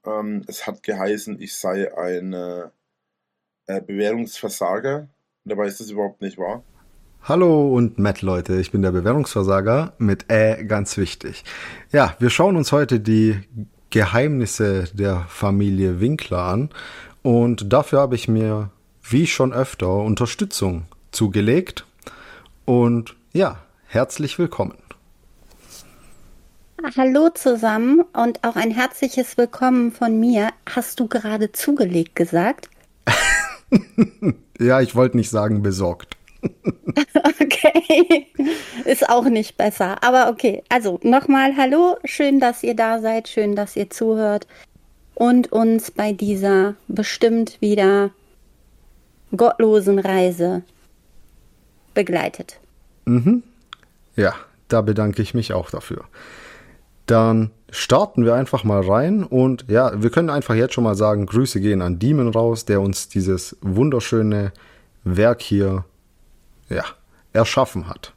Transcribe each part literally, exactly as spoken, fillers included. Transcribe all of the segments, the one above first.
Ähm, es hat geheißen, ich sei ein äh, äh, Bewährungsversager. Dabei ist das überhaupt nicht wahr. Hallo und Matt, Leute, ich bin der Bewerbungsversager mit Ä ganz wichtig. Ja, wir schauen uns heute die Geheimnisse der Familie Winkler an und dafür habe ich mir, wie schon öfter, Unterstützung zugelegt und ja, herzlich willkommen. Hallo zusammen und auch ein herzliches Willkommen von mir. Hast du gerade zugelegt gesagt? Ja, ich wollte nicht sagen besorgt. Okay, ist auch nicht besser. Aber okay, also nochmal Hallo, schön, dass ihr da seid, schön, dass ihr zuhört und uns bei dieser bestimmt wieder gottlosen Reise begleitet. Ja, da bedanke ich mich auch dafür. Dann starten wir einfach mal rein und ja, wir können einfach jetzt schon mal sagen, Grüße gehen an Demon raus, der uns dieses wunderschöne Werk hier, ja, erschaffen hat.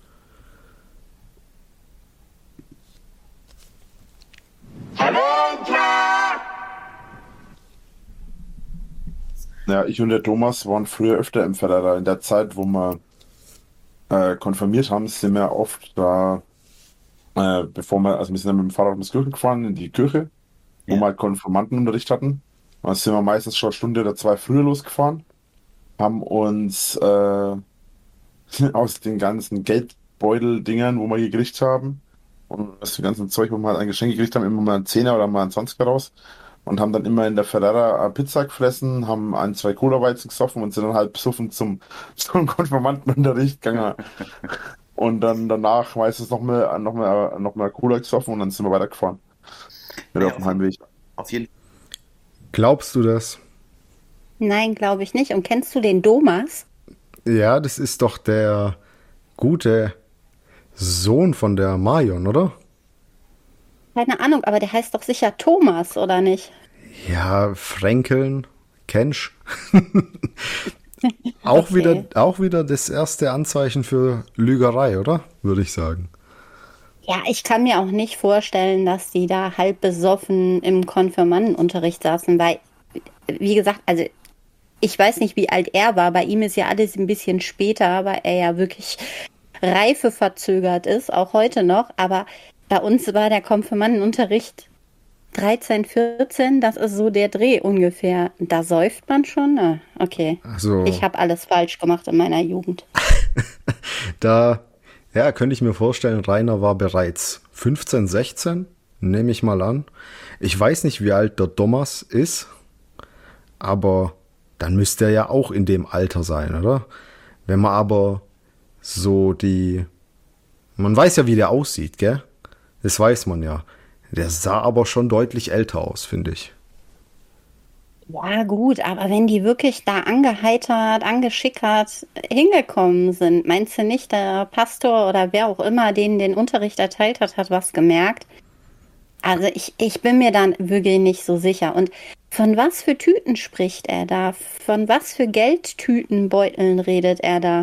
Ja, ich und der Thomas waren früher öfter im Förderer. In der Zeit, wo wir äh, konfirmiert haben, sind wir oft da, äh, bevor wir, also wir sind dann mit dem Fahrrad ins Kirchen gefahren, in die Kirche, wo wir Ja. halt Konfirmandenunterricht hatten. Dann sind wir meistens schon eine Stunde oder zwei früher losgefahren, haben uns äh, aus den ganzen Geldbeutel-Dingern, wo wir gekriegt haben, und aus dem ganzen Zeug, wo wir halt ein Geschenk gekriegt haben, immer mal einen Zehner oder mal einen Zwanziger raus und haben dann immer in der Ferrara eine Pizza gefressen, haben ein, zwei Cola-Weizen gesoffen und sind dann halt besoffen zum, zum Konfirmandenunterricht gegangen und dann danach meistens noch mal, noch mal, noch mal Cola gesoffen und dann sind wir weitergefahren. Wieder Ja, auf dem auf jeden, Heimweg. auf jeden Glaubst du das? Nein, glaube ich nicht. Und kennst du den Domas? Ja, das ist doch der gute Sohn von der Marion, oder? Keine Ahnung, aber der heißt doch sicher Thomas, oder nicht? Ja, Fränkeln, Kensch. Auch wieder, Okay. auch wieder das erste Anzeichen für Lügerei, oder? Würde ich sagen. Ja, ich kann mir auch nicht vorstellen, dass die da halb besoffen im Konfirmandenunterricht saßen, weil, wie gesagt, also ich weiß nicht, wie alt er war. Bei ihm ist ja alles ein bisschen später, weil er ja wirklich reifeverzögert ist, auch heute noch. Aber bei uns war der Konfirmandenunterricht dreizehn, vierzehn, das ist so der Dreh ungefähr. Da säuft man schon? Ah, okay. Also, Ich habe alles falsch gemacht in meiner Jugend. da, ja, könnte ich mir vorstellen, Rainer war bereits fünfzehn, sechzehn, nehme ich mal an. Ich weiß nicht, wie alt der Thomas ist, aber dann müsste er ja auch in dem Alter sein, oder? Wenn man aber so die, man weiß ja, wie der aussieht, gell? Das weiß man ja. Der sah aber schon deutlich älter aus, finde ich. Ja, gut, aber wenn die wirklich da angeheitert, angeschickert hingekommen sind, meinst du nicht, der Pastor oder wer auch immer denen den Unterricht erteilt hat, hat was gemerkt? Also ich, ich bin mir dann wirklich nicht so sicher. Und von was für Tüten spricht er da? Von was für Geldtütenbeuteln redet er da?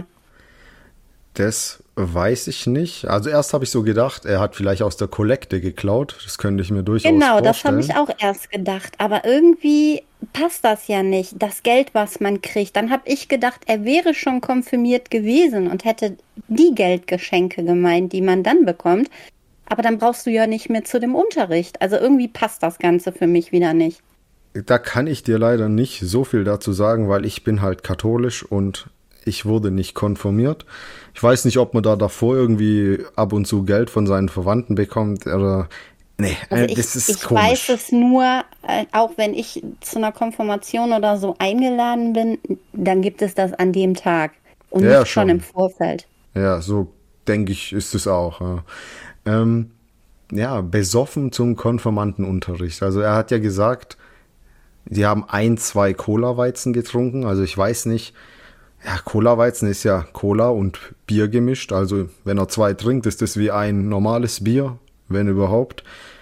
Das weiß ich nicht. Also erst habe ich so gedacht, er hat vielleicht aus der Kollekte geklaut. Das könnte ich mir durchaus Genau, das habe ich vorstellen. auch erst gedacht. Aber irgendwie passt das ja nicht, das Geld, was man kriegt. Dann habe ich gedacht, er wäre schon konfirmiert gewesen und hätte die Geldgeschenke gemeint, die man dann bekommt. Aber dann brauchst du ja nicht mehr zu dem Unterricht. Also irgendwie passt das Ganze für mich wieder nicht. Da kann ich dir leider nicht so viel dazu sagen, weil ich bin halt katholisch und ich wurde nicht konfirmiert. Ich weiß nicht, ob man da davor irgendwie ab und zu Geld von seinen Verwandten bekommt oder nee, Also äh, ich, das ist ich weiß komisch. es nur, äh, auch wenn ich zu einer Konfirmation oder so eingeladen bin, dann gibt es das an dem Tag und Ja, nicht schon im schon. Vorfeld. Ja, so denke ich, ist es auch. Ja. Ähm, ja, besoffen zum Konfirmandenunterricht. Also er hat ja gesagt, sie haben ein, zwei Cola-Weizen getrunken. Also ich weiß nicht. Ja, Cola-Weizen ist ja Cola und Bier gemischt. Also wenn er zwei trinkt, ist das wie ein normales Bier, wenn überhaupt.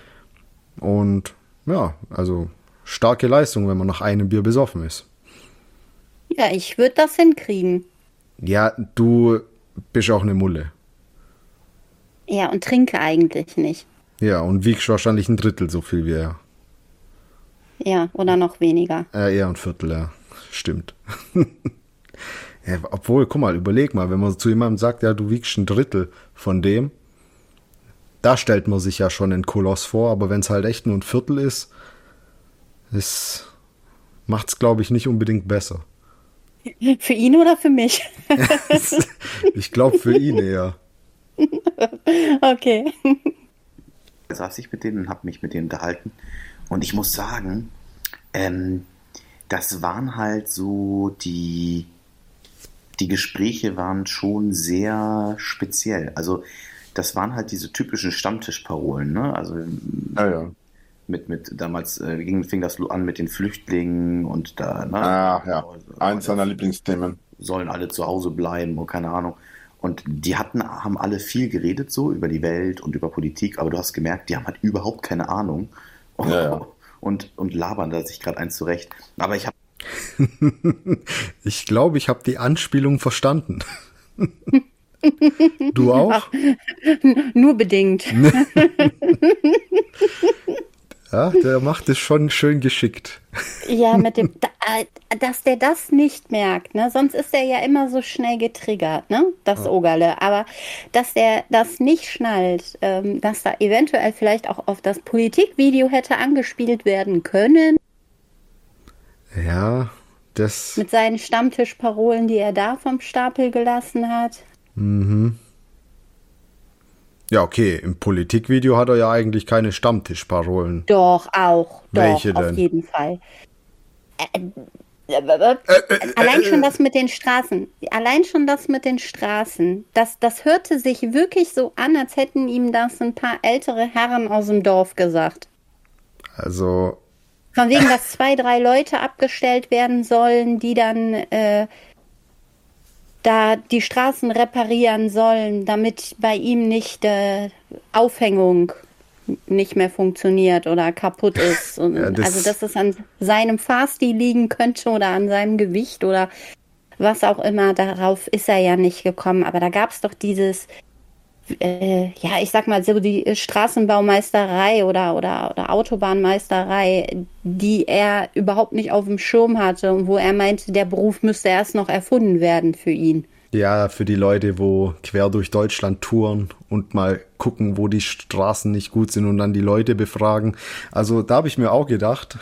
Und ja, also starke Leistung, wenn man nach einem Bier besoffen ist. Ja, ich würde das hinkriegen. Ja, du bist auch eine Mulle. Ja, und trinke eigentlich nicht. Ja, und wiegst wahrscheinlich ein Drittel so viel wie er. ja, oder noch weniger. Äh, eher ein Viertel, ja. Stimmt. Ja, obwohl, guck mal, überleg mal, wenn man zu jemandem sagt, ja, du wiegst ein Drittel von dem, da stellt man sich ja schon einen Koloss vor, aber wenn es halt echt nur ein Viertel ist, ist macht's, glaube ich, nicht unbedingt besser. Für ihn oder für mich? Ich glaube für ihn eher. Okay. Da saß ich mit denen und habe mich mit denen unterhalten. Und ich muss sagen, ähm, das waren halt so die, die Gespräche waren schon sehr speziell. Also das waren halt diese typischen Stammtischparolen, ne? Also Ja, ja. mit, mit damals äh, ging, fing das an mit den Flüchtlingen und da, ne? Ah, ja. Eins seiner Lieblingsthemen. Sollen alle zu Hause bleiben und keine Ahnung. Und die hatten, haben alle viel geredet so über die Welt und über Politik, aber du hast gemerkt, die haben halt überhaupt keine Ahnung Ja, ja. und, und labern da sich gerade eins zurecht. Aber ich habe Ich glaube, ich habe die Anspielung verstanden. Du auch? Nur bedingt. Ja, der macht es schon schön geschickt. Ja, mit dem, da- äh, dass der das nicht merkt, ne? Sonst ist er ja immer so schnell getriggert, ne? Das Ogerle. Aber dass der das nicht schnallt, ähm, dass da eventuell vielleicht auch auf das Politikvideo hätte angespielt werden können, Ja, das. mit seinen Stammtischparolen, die er da vom Stapel gelassen hat. Ja, okay, im Politikvideo hat er ja eigentlich keine Stammtischparolen. Doch, auch. Doch, Welche auf denn? jeden Fall. Äh, äh, Allein schon das mit den Straßen. Allein schon das mit den Straßen. Das, das hörte sich wirklich so an, als hätten ihm das ein paar ältere Herren aus dem Dorf gesagt. Also, Von wegen, dass zwei, drei Leute abgestellt werden sollen, die dann äh, da die Straßen reparieren sollen, damit bei ihm nicht äh, Aufhängung nicht mehr funktioniert oder kaputt ist. Und, Ja, das- also, dass es an seinem Fahrstil liegen könnte oder an seinem Gewicht oder was auch immer. Darauf ist er ja nicht gekommen. Aber da gab es doch dieses, äh, ja, ich sag mal so die Straßenbaumeisterei oder, oder, oder Autobahnmeisterei, die er überhaupt nicht auf dem Schirm hatte und wo er meinte, der Beruf müsste erst noch erfunden werden für ihn. ja, für die Leute, wo quer durch Deutschland touren und mal gucken, wo die Straßen nicht gut sind und dann die Leute befragen. Also da habe ich mir auch gedacht,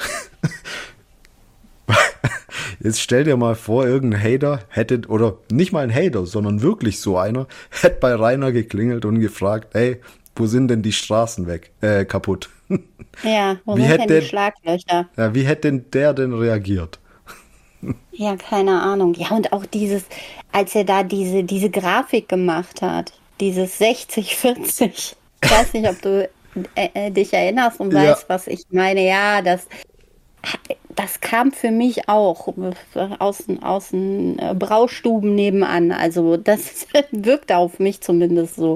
jetzt stell dir mal vor, irgendein Hater hätte, oder nicht mal ein Hater, sondern wirklich so einer, hätte bei Rainer geklingelt und gefragt, hey, wo sind denn die Straßen weg, äh, kaputt? Ja, wo Wie sind hätte denn die denn- Schlaglöcher? Ja, wie hätte denn der denn reagiert? Ja, keine Ahnung. Ja, und auch dieses, als er da diese, diese Grafik gemacht hat, dieses sechzig vierzig. Ich weiß nicht, ob du äh, äh, dich erinnerst und Ja. weißt, was ich meine. Ja, das, das kam für mich auch aus, den- aus den äh, Braustuben nebenan. Also das wirkte auf mich zumindest so.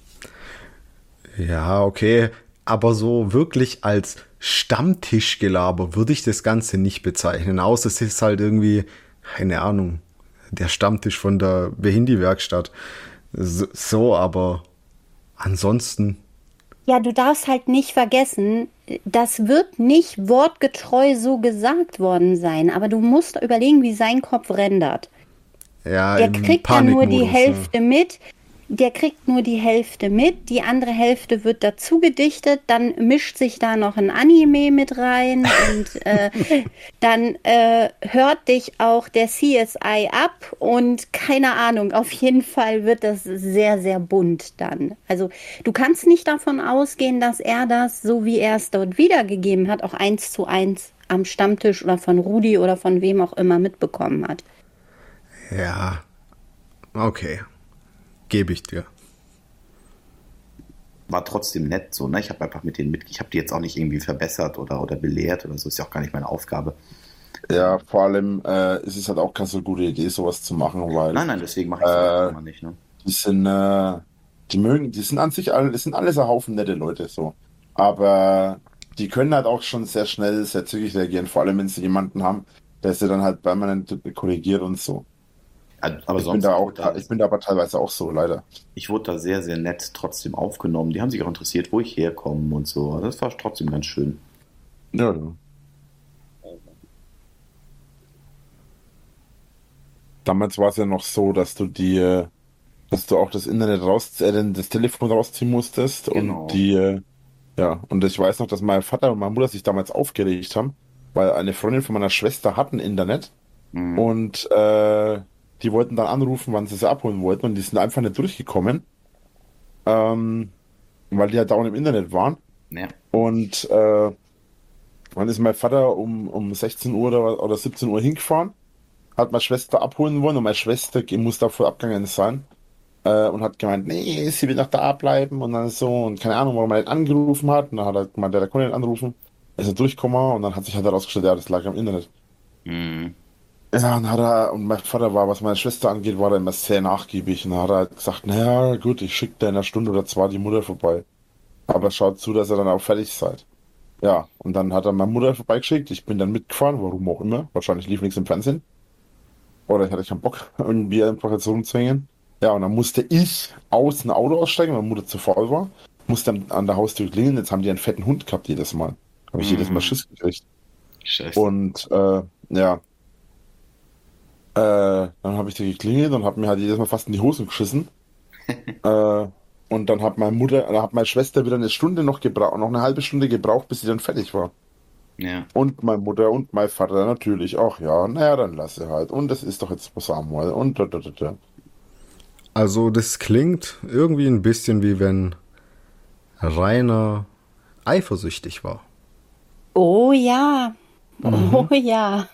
Ja, okay, aber so wirklich als Stammtischgelaber würde ich das Ganze nicht bezeichnen, außer es ist halt irgendwie, keine Ahnung, der Stammtisch von der Behindi-Werkstatt. So, so, aber ansonsten, Ja, du darfst halt nicht vergessen, das wird nicht wortgetreu so gesagt worden sein, aber du musst überlegen, wie sein Kopf rendert. ja, Der im kriegt ja nur die Panikmodus, Hälfte mit. Der kriegt nur die Hälfte mit, die andere Hälfte wird dazu gedichtet, dann mischt sich da noch ein Anime mit rein und äh, dann äh, hört dich auch der C S I ab und keine Ahnung, auf jeden Fall wird das sehr, sehr bunt dann. Also du kannst nicht davon ausgehen, dass er das, so wie er es dort wiedergegeben hat, auch eins zu eins am Stammtisch oder von Rudi oder von wem auch immer mitbekommen hat. ja. Ja, okay, gebe ich dir. war trotzdem nett so, ne? Ich habe einfach mit denen mit, ich habe die jetzt auch nicht irgendwie verbessert oder, oder belehrt oder so, ist ja auch gar nicht meine Aufgabe. Ja, vor allem äh, ist es halt auch keine so gute Idee, sowas zu machen, weil Nein, nein, deswegen mache ich es Äh, auch immer nicht, ne? die sind, äh, die mögen, die sind an sich alle, das sind alles ein Haufen nette Leute, so. Aber die können halt auch schon sehr schnell, sehr zügig reagieren, vor allem wenn sie jemanden haben, der sie dann halt permanent korrigiert und so. Aber Ich bin sonst, da ich auch, wurde da, ich bin da aber teilweise auch so, leider. ich wurde da sehr, sehr nett trotzdem aufgenommen. Die haben sich auch interessiert, wo ich herkomme und so. Das war trotzdem ganz schön. Ja, ja. damals war es ja noch so, dass du die, äh, dass du auch das Internet raus, äh, das Telefon rausziehen musstest und Genau. die, äh, ja, und ich weiß noch, dass mein Vater und meine Mutter sich damals aufgeregt haben, weil eine Freundin von meiner Schwester hat ein Internet Mhm. und äh, die wollten dann anrufen, wann sie sie abholen wollten und die sind einfach nicht durchgekommen, ähm, weil die halt dauernd im Internet waren. Ja. Und äh, dann ist mein Vater um, um sechzehn Uhr oder, oder siebzehn Uhr hingefahren, hat meine Schwester abholen wollen und meine Schwester ge- muss da voll abgegangen sein äh, und hat gemeint, nee, sie will noch da bleiben und dann so und keine Ahnung, warum er nicht angerufen hat. Und dann hat er gemeint, der konnte nicht anrufen, ist er durchgekommen und dann hat sich halt herausgestellt, ja, das lag am Internet. Mhm. Ja, und hat er, und mein Vater war, was meine Schwester angeht, war er immer sehr nachgiebig und dann hat er halt gesagt, naja, gut, ich schicke dir in einer Stunde oder zwei die Mutter vorbei. Aber schaut zu, dass ihr dann auch fertig seid. Ja, und dann hat er meine Mutter vorbeigeschickt. Ich bin dann mitgefahren, warum auch immer. Wahrscheinlich lief nichts im Fernsehen. Oder ich hatte keinen Bock, irgendwie einfach jetzt rumzuhängen. Ja, und dann musste ich aus dem Auto aussteigen, weil meine Mutter zu faul war. Musste dann an der Haustür klingeln. Jetzt haben die einen fetten Hund gehabt jedes Mal. Habe ich jedes Mal Mhm. Schiss gekriegt. Scheiße. Und äh, ja, äh, dann habe ich da geklingelt und habe mir halt jedes Mal fast in die Hosen geschissen. Äh, und dann hat meine Mutter, dann hat meine Schwester wieder eine Stunde noch gebraucht, noch eine halbe Stunde gebraucht, bis sie dann fertig war. Ja. Und meine Mutter und mein Vater natürlich auch, ja, naja, dann lasse halt. Und das ist doch jetzt was einmal. Und da, da, da, da. Also das klingt irgendwie ein bisschen wie wenn Rainer eifersüchtig war. Oh ja, oh Mhm. ja.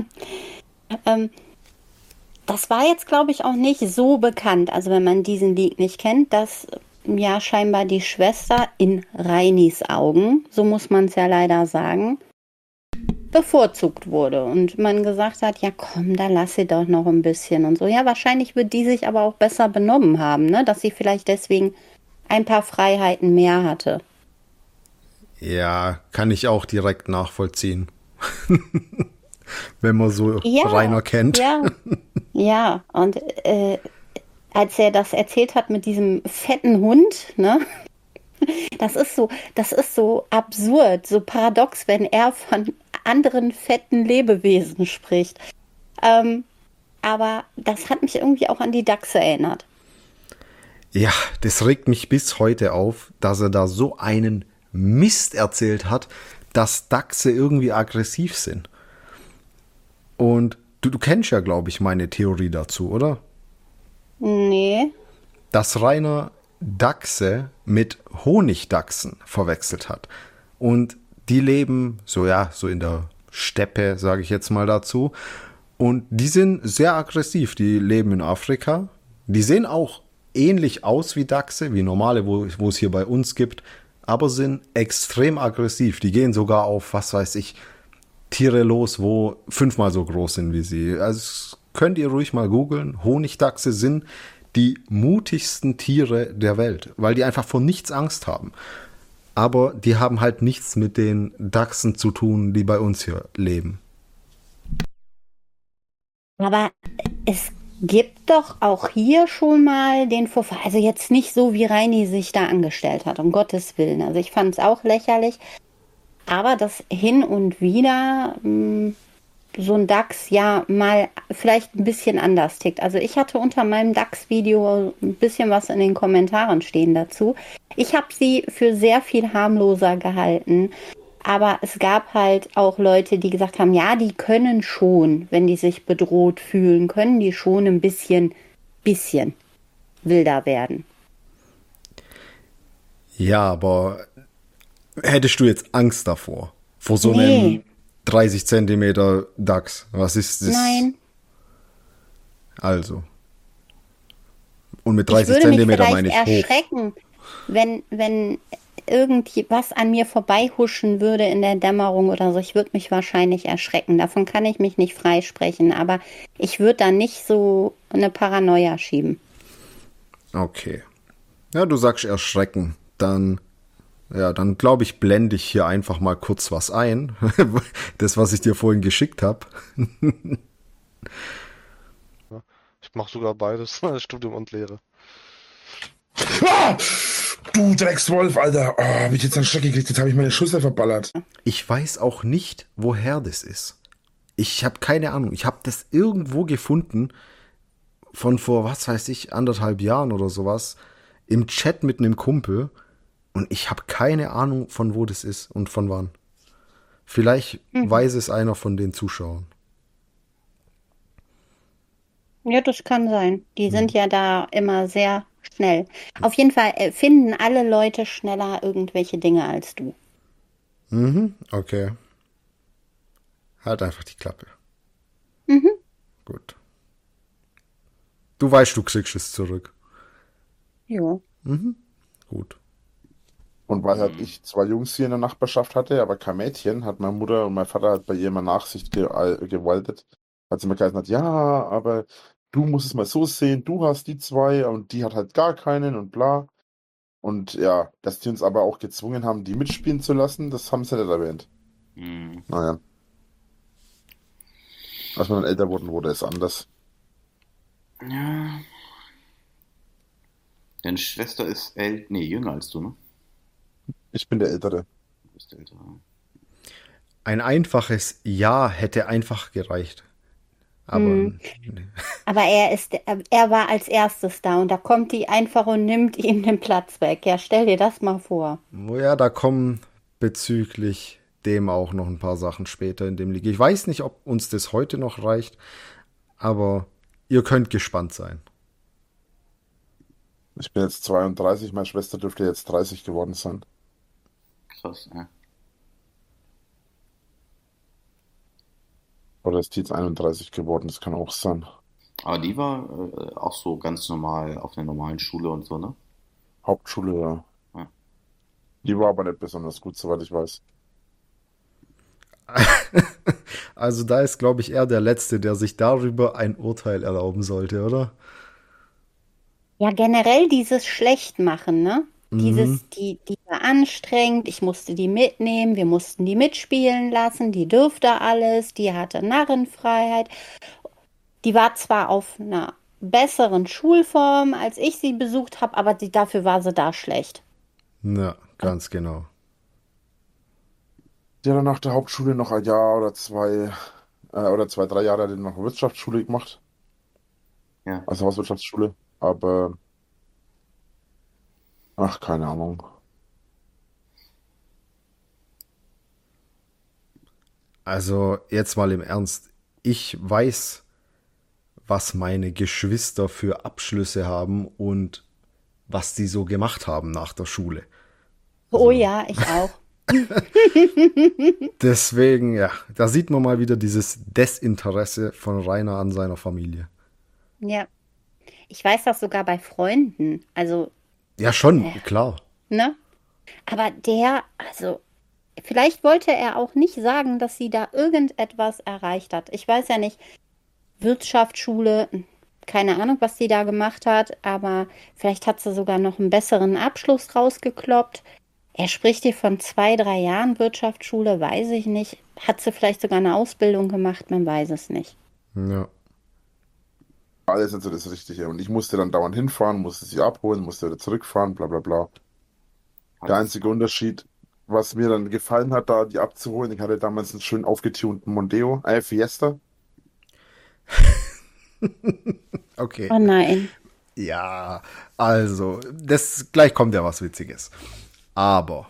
Ähm, das war jetzt, glaube ich, auch nicht so bekannt. Also wenn man diesen Lied nicht kennt, dass ja scheinbar die Schwester in Reinis Augen, so muss man es ja leider sagen, bevorzugt wurde. Und man gesagt hat, ja komm, da lass sie doch noch ein bisschen und so. Ja, wahrscheinlich wird die sich aber auch besser benommen haben, ne? Dass sie vielleicht deswegen ein paar Freiheiten mehr hatte. Ja, kann ich auch direkt nachvollziehen, wenn man so Ja, Rainer kennt. ja, ja. Und äh, als er das erzählt hat mit diesem fetten Hund, ne? Das ist so, das ist so absurd, so paradox, wenn er von anderen fetten Lebewesen spricht. Ähm, aber das hat mich irgendwie auch an die Dachse erinnert. Ja, das regt mich bis heute auf, dass er da so einen Mist erzählt hat, dass Dachse irgendwie aggressiv sind. Und du, du kennst ja, glaube ich, meine Theorie dazu, oder? Nee. Dass Rainer Dachse mit Honigdachsen verwechselt hat. Und die leben so, ja, so in der Steppe, sage ich jetzt mal dazu. Und die sind sehr aggressiv. Die leben in Afrika. Die sehen auch ähnlich aus wie Dachse, wie normale, wo, wo es hier bei uns gibt, aber sind extrem aggressiv. Die gehen sogar auf, was weiß ich, Tiere los, wo fünfmal so groß sind wie sie. Also das könnt ihr ruhig mal googeln. Honigdachse sind die mutigsten Tiere der Welt, weil die einfach vor nichts Angst haben. Aber die haben halt nichts mit den Dachsen zu tun, die bei uns hier leben. Aber es gibt doch auch hier schon mal den Vorfall. Also jetzt nicht so, wie Reini sich da angestellt hat, um Gottes Willen. Also ich fand es auch lächerlich. Aber dass hin und wieder mh, so ein Dachs ja mal vielleicht ein bisschen anders tickt. Also ich hatte unter meinem Dachs-Video ein bisschen was in den Kommentaren stehen dazu. Ich habe sie für sehr viel harmloser gehalten. Aber es gab halt auch Leute, die gesagt haben, ja, die können schon, wenn die sich bedroht fühlen, können die schon ein bisschen, bisschen wilder werden. Ja, aber hättest du jetzt Angst davor? Vor so Nee, einem dreißig Zentimeter Dachs? Was ist das? nein. Also. Und mit Ich dreißig würde mich Zentimeter vielleicht meine ich hoch. erschrecken, wenn, wenn irgendwas an mir vorbeihuschen würde in der Dämmerung oder so. Ich würde mich wahrscheinlich erschrecken. Davon kann ich mich nicht freisprechen, aber ich würde da nicht so eine Paranoia schieben. Okay. Ja, du sagst erschrecken. Dann, ja, dann glaube ich, blende ich hier einfach mal kurz was ein. Das, was ich dir vorhin geschickt habe. Ich mache sogar beides, Studium und Lehre. Ah! Du Dreckswolf, Alter. Oh, hab ich jetzt einen Schreck gekriegt, jetzt habe ich meine Schüssel verballert. Ich weiß auch nicht, woher das ist. Ich habe keine Ahnung. Ich habe das irgendwo gefunden. von vor, was weiß ich, anderthalb Jahren oder sowas, im Chat mit einem Kumpel und ich habe keine Ahnung, von wo das ist und von wann. Vielleicht Mhm. weiß es einer von den Zuschauern. Ja, das kann sein. Die sind ja da immer sehr schnell. Auf jeden Fall äh, finden alle Leute schneller irgendwelche Dinge als du. Mhm, okay. Halt einfach die Klappe. Mhm. Gut. Du weißt, du kriegst es zurück. Ja. Gut. Und weil halt ich zwei Jungs hier in der Nachbarschaft hatte, aber kein Mädchen, hat meine Mutter und mein Vater halt bei ihr immer Nachsicht ge äh, gewaltet. Hat sie mir gesagt, hat, ja, aber du musst es mal so sehen, du hast die zwei und die hat halt gar keinen und bla. Und ja, dass die uns aber auch gezwungen haben, die mitspielen zu lassen, das haben sie nicht erwähnt. Hm. Naja. Als wir dann älter wurden, wurde es anders. Ja. Deine Schwester ist äl nee, jünger als du, ne? Ich bin der Ältere. Du bist älter. Ein einfaches Ja hätte einfach gereicht. Aber Mhm. Aber er ist, er war als erstes da und da kommt die einfach und nimmt ihm den Platz weg. Ja, stell dir das mal vor. oh ja, da kommen bezüglich dem auch noch ein paar Sachen später in dem Liga. Ich weiß nicht, ob uns das heute noch reicht, aber ihr könnt gespannt sein. Ich bin jetzt zweiunddreißig, meine Schwester dürfte jetzt dreißig geworden sein. Krass, ja. Oder ist die jetzt einunddreißig geworden? Das kann auch sein. Aber die war äh, auch so ganz normal auf einer normalen Schule und so, ne? Hauptschule, ja. Ja. Die war aber nicht besonders gut, soweit ich weiß. Also da ist, glaube ich, er der Letzte, der sich darüber ein Urteil erlauben sollte, oder? Ja, generell dieses Schlechtmachen, ne? Dieses, die, die war anstrengend, ich musste die mitnehmen, wir mussten die mitspielen lassen, die durfte alles, die hatte Narrenfreiheit. Die war zwar auf einer besseren Schulform, als ich sie besucht habe, aber die, dafür war sie da schlecht. Ja, ganz genau. Die hat dann nach der Hauptschule noch ein Jahr oder zwei, äh, oder zwei, drei Jahre hat die noch Wirtschaftsschule gemacht. Ja. Also Hauswirtschaftsschule. Aber, ach, keine Ahnung. Also jetzt mal im Ernst. Ich weiß, was meine Geschwister für Abschlüsse haben und was die so gemacht haben nach der Schule. Oh ja, ich auch. Deswegen, ja, da sieht man mal wieder dieses Desinteresse von Rainer an seiner Familie. Ja. Ich weiß das sogar bei Freunden. Also, Ja, schon, klar. ne? Aber der, also, vielleicht wollte er auch nicht sagen, dass sie da irgendetwas erreicht hat. Ich weiß ja nicht, Wirtschaftsschule, keine Ahnung, was sie da gemacht hat, aber vielleicht hat sie sogar noch einen besseren Abschluss rausgekloppt. Er spricht hier von zwei, drei Jahren Wirtschaftsschule, weiß ich nicht. Hat sie vielleicht sogar eine Ausbildung gemacht, man weiß es nicht. Ja. Alles nicht so das Richtige. Und ich musste dann dauernd hinfahren, musste sie abholen, musste wieder zurückfahren, bla bla bla. Der einzige Unterschied, was mir dann gefallen hat, da die abzuholen, ich hatte damals einen schön aufgetunten Mondeo, äh, Fiesta. Okay. Oh nein. Ja, also, das gleich kommt ja was Witziges. Aber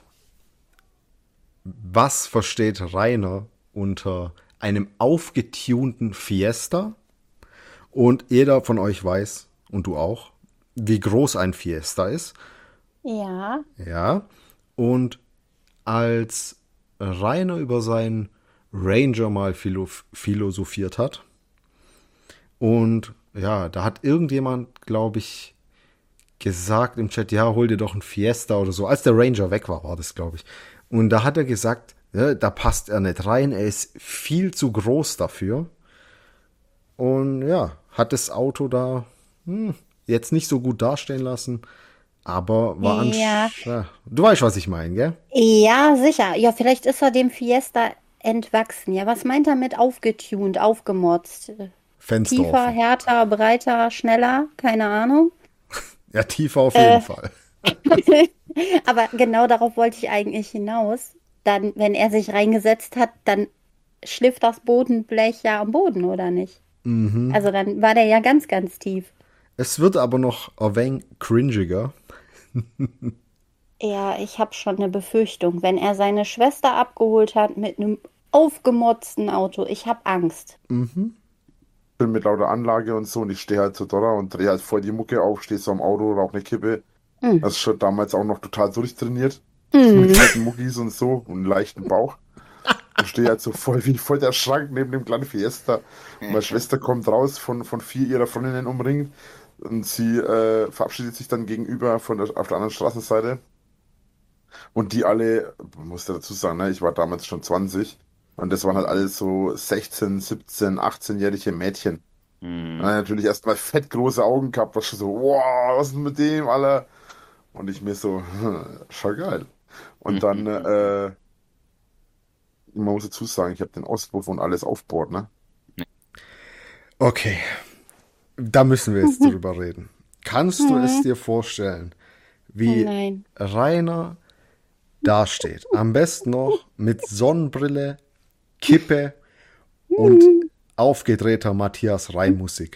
was versteht Rainer unter einem aufgetunten Fiesta? Und jeder von euch weiß, und du auch, wie groß ein Fiesta ist. Ja. Ja. Und als Rainer über seinen Ranger mal philo philosophiert hat, und ja, da hat irgendjemand, glaube ich, gesagt im Chat, ja, hol dir doch ein Fiesta oder so. Als der Ranger weg war, war das, glaube ich. Und da hat er gesagt, ja, da passt er nicht rein, er ist viel zu groß dafür. Und ja, hat das Auto da hm, jetzt nicht so gut dastehen lassen, aber war an. Ja. Ja, du weißt, was ich meine, gell? Ja, sicher. Ja, vielleicht ist er dem Fiesta entwachsen. Ja, was meint er mit aufgetunt, aufgemotzt? Fenster Tiefer, offen. härter, breiter, schneller? Keine Ahnung. Ja, tiefer auf jeden Äh. Fall. Aber genau darauf wollte ich eigentlich hinaus. Dann, wenn er sich reingesetzt hat, dann schliff das Bodenblech ja am Boden, oder nicht? Mhm. Also dann war der ja ganz, ganz tief. Es wird aber noch ein wenig cringiger. Ja, ich habe schon eine Befürchtung, wenn er seine Schwester abgeholt hat mit einem aufgemotzten Auto. Ich habe Angst. Mhm. Bin mit lauter Anlage und so und ich stehe halt so da und drehe halt voll die Mucke auf, stehe so am Auto, rauche eine Kippe. Mhm. Das ist schon damals auch noch total durchtrainiert. Mhm. Mit fetten Muckis und so und einem leichten Bauch. Und stehe halt so voll wie voll der Schrank neben dem kleinen Fiesta. Und meine Schwester kommt raus von, von vier ihrer Freundinnen umringt und sie äh, verabschiedet sich dann gegenüber von der, auf der anderen Straßenseite. Und die alle, man muss ja dazu sagen, ne, ich war damals schon zwanzig und das waren halt alles so sechzehn, siebzehn, achtzehn-jährige Mädchen. Hm. Und dann natürlich erstmal fett große Augen gehabt, was schon so, wow, was ist denn mit dem, Alter? Und ich mir so, schon geil. Und dann, äh, man muss dazu sagen, ich habe den Auspuff und alles aufgebaut, ne? Okay, da müssen wir jetzt drüber reden. Kannst du es dir vorstellen, Oh wie nein. Rainer dasteht? Am besten noch mit Sonnenbrille, Kippe und aufgedrehter Matthias Reim-Musik.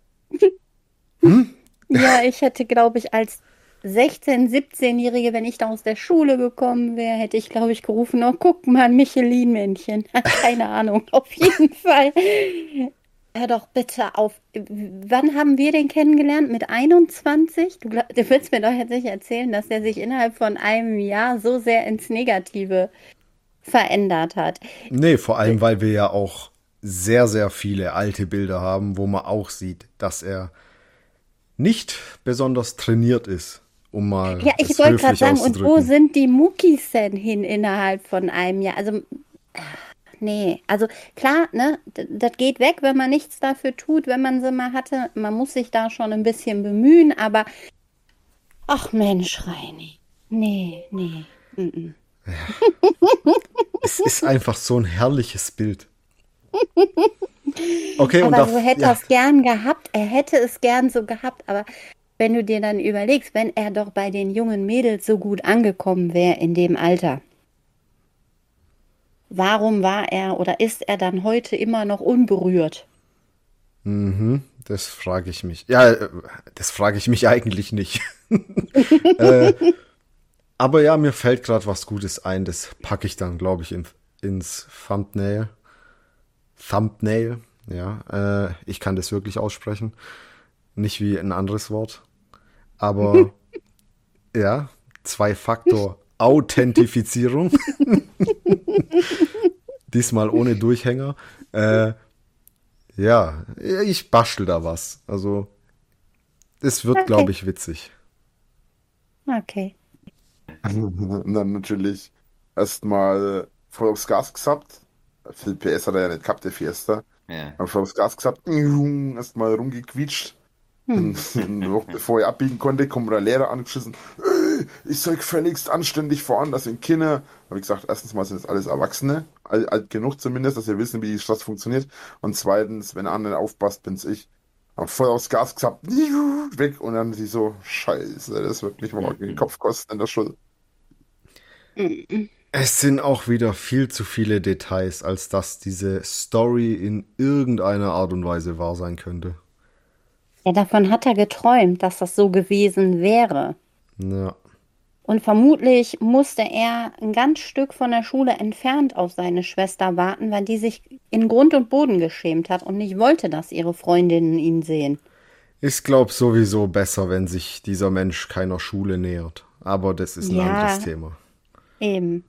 Ja, ich hätte, glaube ich, als sechzehn-, siebzehn-Jährige, wenn ich da aus der Schule gekommen wäre, hätte ich, glaube ich, gerufen, oh, guck mal, ein Michelin-Männchen. Keine Ahnung, auf jeden Fall. Hör doch bitte auf. Wann haben wir den kennengelernt? Mit einundzwanzig? Du, glaub, du willst mir doch jetzt nicht erzählen, dass der sich innerhalb von einem Jahr so sehr ins Negative verändert hat. Nee, vor allem, weil wir ja auch sehr, sehr viele alte Bilder haben, wo man auch sieht, dass er nicht besonders trainiert ist, um mal Ja, ich es wollte gerade höflich sagen, und wo auszudrücken. sind die Muckis denn hin innerhalb von einem Jahr? Also, nee, also klar, ne, d- das geht weg, wenn man nichts dafür tut, wenn man sie mal hatte. Man muss sich da schon ein bisschen bemühen, aber ach Mensch, Reini. Nee, nee. Mm-mm. Es ist einfach so ein herrliches Bild. Okay, und Aber da, so hätte er ja, es gern gehabt, er hätte es gern so gehabt, aber wenn du dir dann überlegst, wenn er doch bei den jungen Mädels so gut angekommen wäre in dem Alter, warum war er oder ist er dann heute immer noch unberührt? mhm, das frage ich mich. Ja, äh, das frage ich mich eigentlich nicht. äh, aber ja, mir fällt gerade was Gutes ein. Das packe ich dann, glaube ich, in, ins Thumbnail. Thumbnail, ja. Äh, ich kann das wirklich aussprechen. Nicht wie ein anderes Wort. Aber ja, Zwei-Faktor Authentifizierung. Diesmal ohne Durchhänger. Äh, ja, ich bastel da was. Also, es wird, Okay. glaube ich, witzig. Okay. Und dann natürlich erstmal voll aufs Gas gesappt. Viel P S hat er ja nicht gehabt, der Fiesta. Ja. Aber voll aufs Gas gesappt, erstmal rumgequietscht. Und eine Woche bevor ich abbiegen konnte, kommt der Lehrer angeschissen. Ey, ich soll gefälligst anständig fahren, das sind Kinder. Habe ich gesagt, erstens mal sind das alles Erwachsene, alt, alt genug zumindest, dass wir wissen, wie die Straße funktioniert. Und zweitens, wenn einer nicht aufpasst, bin's ich. Hab voll aufs Gas gesappt, weg. Und dann sie so, scheiße, das wird mich morgen den Kopf kosten in der Schule. Es sind auch wieder viel zu viele Details, als dass diese Story in irgendeiner Art und Weise wahr sein könnte. Ja, davon hat er geträumt, dass das so gewesen wäre. Ja. Und vermutlich musste er ein ganz Stück von der Schule entfernt auf seine Schwester warten, weil die sich in Grund und Boden geschämt hat und nicht wollte, dass ihre Freundinnen ihn sehen. Ich glaube sowieso besser, wenn sich dieser Mensch keiner Schule nähert. Aber das ist ein Ja. anderes Thema. Eben.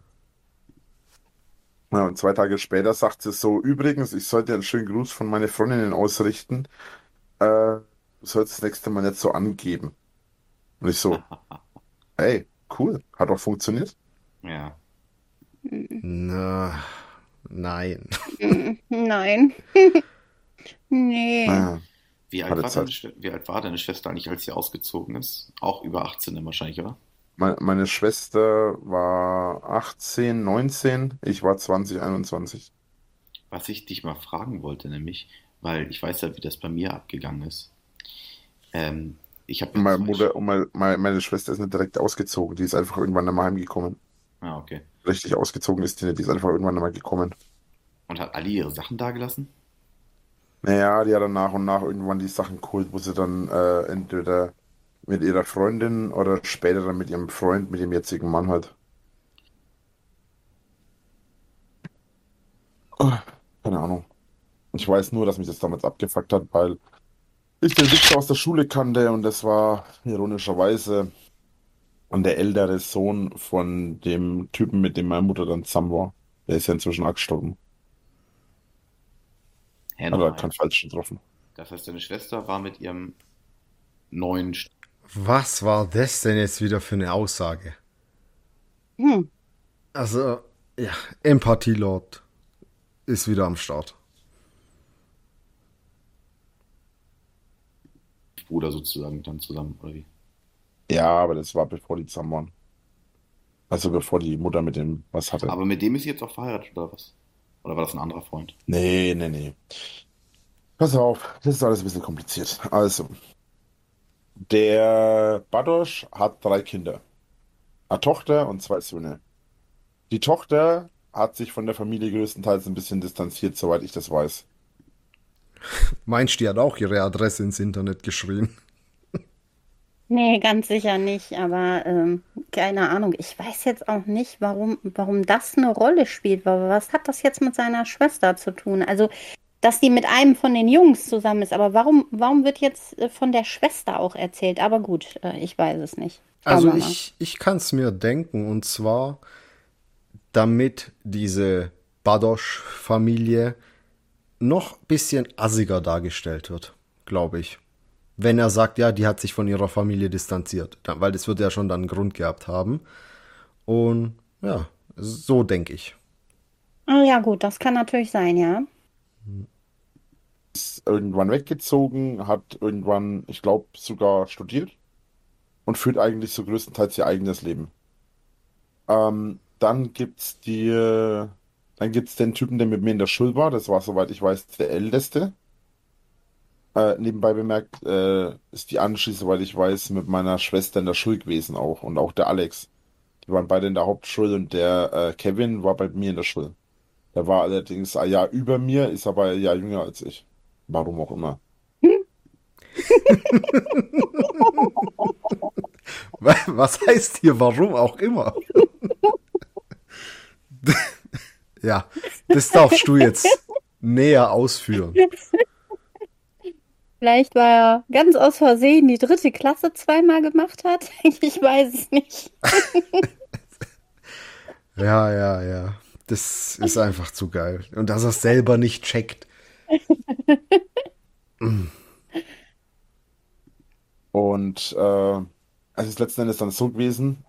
Ja, und zwei Tage später sagt sie so, übrigens, ich sollte einen schönen Gruß von meinen Freundinnen ausrichten. Äh, du sollst das nächste Mal nicht so angeben. Und ich so, hey, cool, hat auch funktioniert. Ja. Na, nein. Nein. Nee. Naja, Wie alt, Hatte war Zeit. deine, Schw- wie alt war deine Schwester eigentlich, als sie ausgezogen ist? Auch über achtzehn dann wahrscheinlich, oder? meine, meine Schwester war achtzehn, neunzehn, ich war zwanzig, einundzwanzig. Was ich dich mal fragen wollte, nämlich, weil ich weiß ja, wie das bei mir abgegangen ist. Ähm, ich habe Und meine Mutter und meine, meine, meine Schwester ist nicht direkt ausgezogen, die ist einfach irgendwann einmal heimgekommen. Ah, okay. Richtig ausgezogen ist die nicht, die ist einfach irgendwann einmal gekommen. Und hat Ali ihre Sachen dagelassen? Naja, die hat dann nach und nach irgendwann die Sachen geholt, wo sie dann äh, entweder mit ihrer Freundin oder später dann mit ihrem Freund, mit dem jetzigen Mann halt. Oh, keine Ahnung. Ich weiß nur, dass mich das damals abgefuckt hat, weil ich den Wichser aus der Schule kannte und das war ironischerweise und der ältere Sohn von dem Typen, mit dem meine Mutter dann zusammen war. Der ist ja inzwischen auch gestorben. Hä, Hat er nochmal. keinen Falschen getroffen. Das heißt, deine Schwester war mit ihrem neuen... St- Was war das denn jetzt wieder für eine Aussage? Hm. Also, ja, Empathielord ist wieder am Start. Bruder sozusagen dann zusammen, oder wie? Ja, aber das war bevor die zusammen waren. Also bevor die Mutter mit dem was hatte. Aber mit dem ist sie jetzt auch verheiratet, oder was? Oder war das ein anderer Freund? Nee, nee, nee. Pass auf, das ist alles ein bisschen kompliziert. Also, der Badosch hat drei Kinder. Eine Tochter und zwei Söhne. Die Tochter hat sich von der Familie größtenteils ein bisschen distanziert, soweit ich das weiß. Meinst du, die hat auch ihre Adresse ins Internet geschrieben? Nee, ganz sicher nicht, aber ähm, keine Ahnung. Ich weiß jetzt auch nicht, warum, warum das eine Rolle spielt. Aber was hat das jetzt mit seiner Schwester zu tun? Also, dass die mit einem von den Jungs zusammen ist, aber warum, warum wird jetzt äh, von der Schwester auch erzählt? Aber gut, äh, ich weiß es nicht. Schauen Also wir mal. ich, ich kann es mir denken, und zwar, damit diese Badosch-Familie noch ein bisschen assiger dargestellt wird, glaube ich. Wenn er sagt, ja, die hat sich von ihrer Familie distanziert, dann, weil das wird ja schon dann einen Grund gehabt haben. Und ja, so denke ich. Oh ja, gut, das kann natürlich sein, ja. Ist irgendwann weggezogen, hat irgendwann, ich glaube, sogar studiert und führt eigentlich so größtenteils ihr eigenes Leben. Ähm, dann gibt's die, dann gibt's den Typen, der mit mir in der Schule war. Das war, soweit ich weiß, der Älteste. Äh, nebenbei bemerkt, äh, ist die Anschi, soweit ich weiß, mit meiner Schwester in der Schule gewesen auch. Und auch der Alex. Die waren beide in der Hauptschule und der äh, Kevin war bei mir in der Schule. Der war allerdings ein Jahr über mir, ist aber ein Jahr jünger als ich. Warum auch immer. Was heißt hier, warum auch immer? Ja, das darfst du jetzt näher ausführen. Vielleicht, weil er ganz aus Versehen die dritte Klasse zweimal gemacht hat. Ich weiß es nicht. Ja, ja, ja. Das ist einfach zu geil. Und dass er es selber nicht checkt. Und äh, es ist letzten Endes dann so gewesen,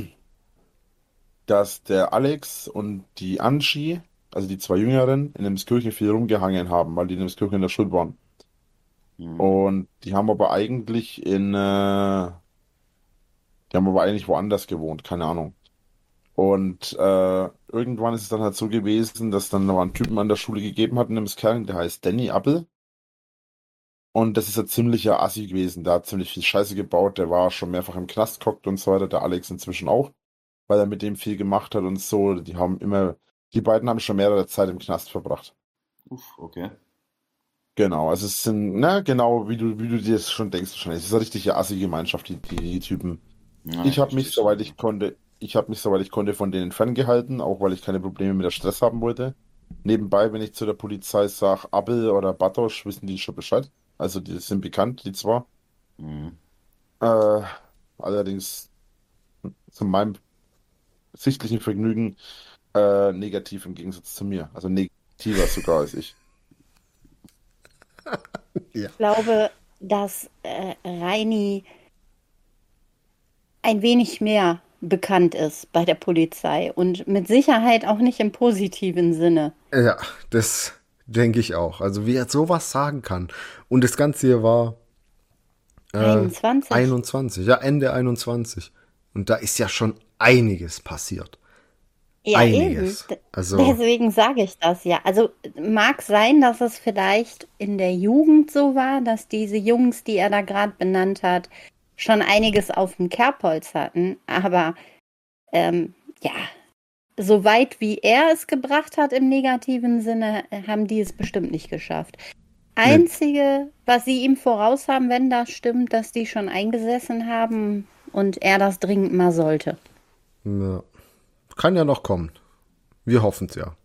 dass der Alex und die Anschi, also die zwei Jüngeren, in Emskirchen viel rumgehangen haben, weil die in Emskirchen in der Schule waren. Hm. Und die haben aber eigentlich in, äh, die haben aber eigentlich woanders gewohnt, keine Ahnung. Und äh, irgendwann ist es dann halt so gewesen, dass dann noch einen Typen an der Schule gegeben hat in Emskirchen, der heißt Danny Appel. Und das ist ein ziemlicher Assi gewesen, der hat ziemlich viel Scheiße gebaut, der war schon mehrfach im Knast gehockt und so weiter, der Alex inzwischen auch, weil er mit dem viel gemacht hat und so. Die haben immer, die beiden haben schon mehrere Zeit im Knast verbracht. Uff, okay. Genau, also es sind, ne, genau, wie du, wie du dir das schon denkst wahrscheinlich. Es ist eine richtige Assi-Gemeinschaft, die, die, die Typen. Ja, Ich ich habe verstehe mich, soweit schon. ich konnte, ich habe mich, soweit ich konnte, von denen ferngehalten, auch weil ich keine Probleme mit der Stress haben wollte. Nebenbei, wenn ich zu der Polizei sage, Abel oder Bartosch, wissen die schon Bescheid. Also die sind bekannt, die zwar. Mhm. Äh, allerdings zu meinem sichtlichen Vergnügen äh, negativ im Gegensatz zu mir. Also negativer sogar als ich. Ja. Ich glaube, dass äh, Reini ein wenig mehr bekannt ist bei der Polizei und mit Sicherheit auch nicht im positiven Sinne. Ja, das denke ich auch. Also wie er sowas sagen kann. Und das Ganze hier war äh, einundzwanzig. einundzwanzig, ja, Ende einundzwanzig. Und da ist ja schon einiges passiert. Ja, eben. Einiges. D- Also, Deswegen sage ich das ja. Also mag sein, dass es vielleicht in der Jugend so war, dass diese Jungs, die er da gerade benannt hat, schon einiges auf dem Kerbholz hatten. Aber ähm, ja, so weit wie er es gebracht hat im negativen Sinne, äh, haben die es bestimmt nicht geschafft. Nee, Einzige, was sie ihm voraus haben, wenn das stimmt, dass die schon eingesessen haben und er das dringend mal sollte. ja. Kann ja noch kommen. Wir hoffen es ja.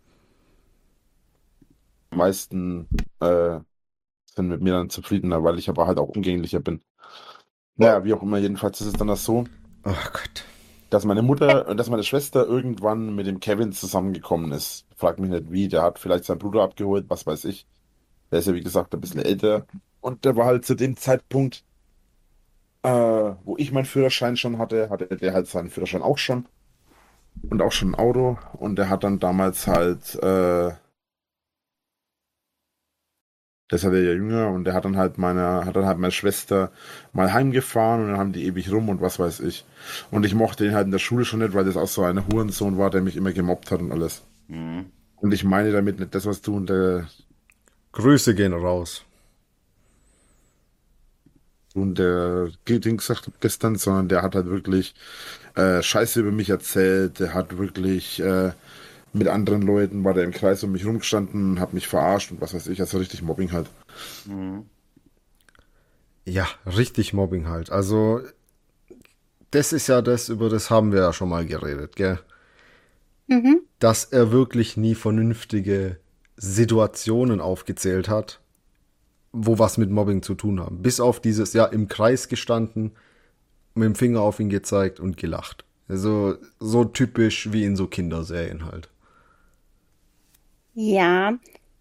Die meisten äh, sind mit mir dann zufriedener, weil ich aber halt auch umgänglicher bin. Naja, wie auch immer, jedenfalls ist es dann das so, Oh Gott. dass meine Mutter, dass meine Schwester irgendwann mit dem Kevin zusammengekommen ist. Frag mich nicht wie, der hat vielleicht seinen Bruder abgeholt, was weiß ich. Der ist ja, wie gesagt, ein bisschen älter. Und der war halt zu dem Zeitpunkt, äh, wo ich meinen Führerschein schon hatte, hatte der halt seinen Führerschein auch schon. Und auch schon ein Auto. Und der hat dann damals halt, äh, das war der ja jünger und der hat dann halt meine, hat dann halt meine Schwester mal heimgefahren und dann haben die ewig rum und was weiß ich. Und ich mochte ihn halt in der Schule schon nicht, weil das auch so ein Hurensohn war, der mich immer gemobbt hat und alles. Mhm. Und ich meine damit nicht das, was du und der, Grüße gehen raus. du und der Ding gesagt hast gestern, sondern der hat halt wirklich äh, Scheiße über mich erzählt. Der hat wirklich äh, mit anderen Leuten, war der im Kreis um mich rumgestanden und hat mich verarscht und was weiß ich, also richtig Mobbing halt. Mhm. Ja, richtig Mobbing halt. Also, das ist ja das, über das haben wir ja schon mal geredet, gell? Mhm. Dass er wirklich nie vernünftige Situationen aufgezählt hat, wo was mit Mobbing zu tun haben. Bis auf dieses, ja, im Kreis gestanden, mit dem Finger auf ihn gezeigt und gelacht. Also, so typisch wie in so Kinderserien halt. Ja,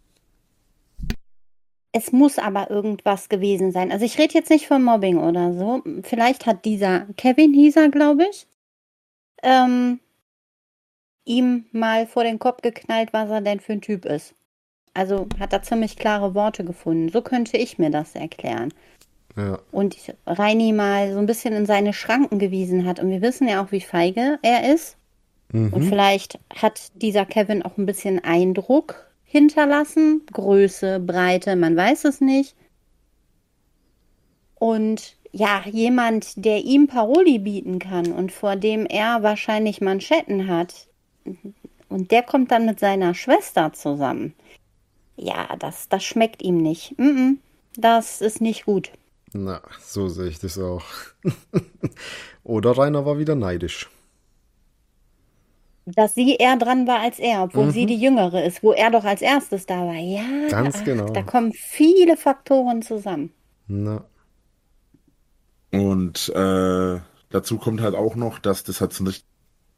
es muss aber irgendwas gewesen sein. Also ich rede jetzt nicht von Mobbing oder so. Vielleicht hat dieser Kevin, hieß er, glaube ich, ähm, ihm mal vor den Kopf geknallt, was er denn für ein Typ ist. Also hat er ziemlich klare Worte gefunden. So könnte ich mir das erklären. Ja. Und Reini mal so ein bisschen in seine Schranken gewiesen hat. Und wir wissen ja auch, wie feige er ist. Und Mhm. vielleicht hat dieser Kevin auch ein bisschen Eindruck hinterlassen. Größe, Breite, man weiß es nicht. Und ja, jemand, der ihm Paroli bieten kann und vor dem er wahrscheinlich Manschetten hat. Und der kommt dann mit seiner Schwester zusammen. Ja, das, das schmeckt ihm nicht. Mm-mm, das ist nicht gut. Na, so sehe ich das auch. Oder Rainer war wieder neidisch. Dass sie eher dran war als er, obwohl sie Mhm. die Jüngere ist, wo er doch als erstes da war. Ja, Ganz ach, da genau. kommen viele Faktoren zusammen. Na, Und äh, dazu kommt halt auch noch, dass das halt so nicht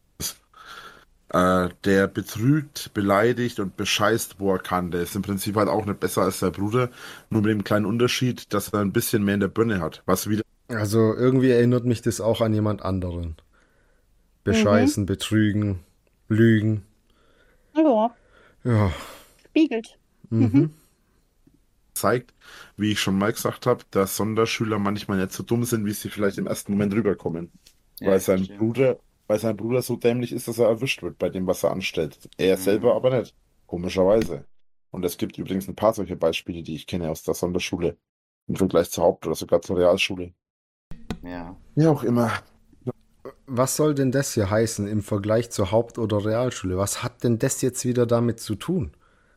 Äh, der betrügt, beleidigt und bescheißt, wo er kann. Der ist im Prinzip halt auch nicht besser als sein Bruder, nur mit dem kleinen Unterschied, dass er ein bisschen mehr in der Birne hat. Was wieder also irgendwie erinnert mich das auch an jemand anderen. Mhm. Bescheißen, betrügen, lügen. Ja, Ja. spiegelt. Mhm. Mhm. zeigt, wie ich schon mal gesagt habe, dass Sonderschüler manchmal nicht so dumm sind, wie sie vielleicht im ersten Moment rüberkommen. Ja, Weil ich sein verstehe. Bruder, weil sein Bruder so dämlich ist, dass er erwischt wird bei dem, was er anstellt. Er selber Mhm. aber nicht. Komischerweise. Und es gibt übrigens ein paar solche Beispiele, die ich kenne aus der Sonderschule. Im Vergleich zur Haupt- oder sogar zur Realschule. Ja. Ja, auch immer. Was soll denn das hier heißen im Vergleich zur Haupt- oder Realschule? Was hat denn das jetzt wieder damit zu tun?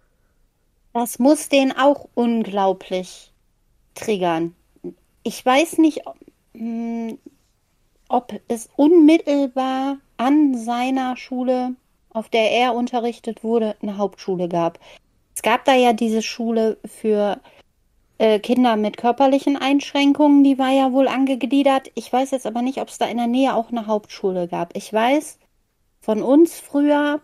Das muss den auch unglaublich triggern. Ich weiß nicht, ob, mh, ob es unmittelbar an seiner Schule, auf der er unterrichtet wurde, eine Hauptschule gab. Es gab da ja diese Schule für äh, Kinder mit körperlichen Einschränkungen, die war ja wohl angegliedert. Ich weiß jetzt aber nicht, ob es da in der Nähe auch eine Hauptschule gab. Ich weiß von uns früher,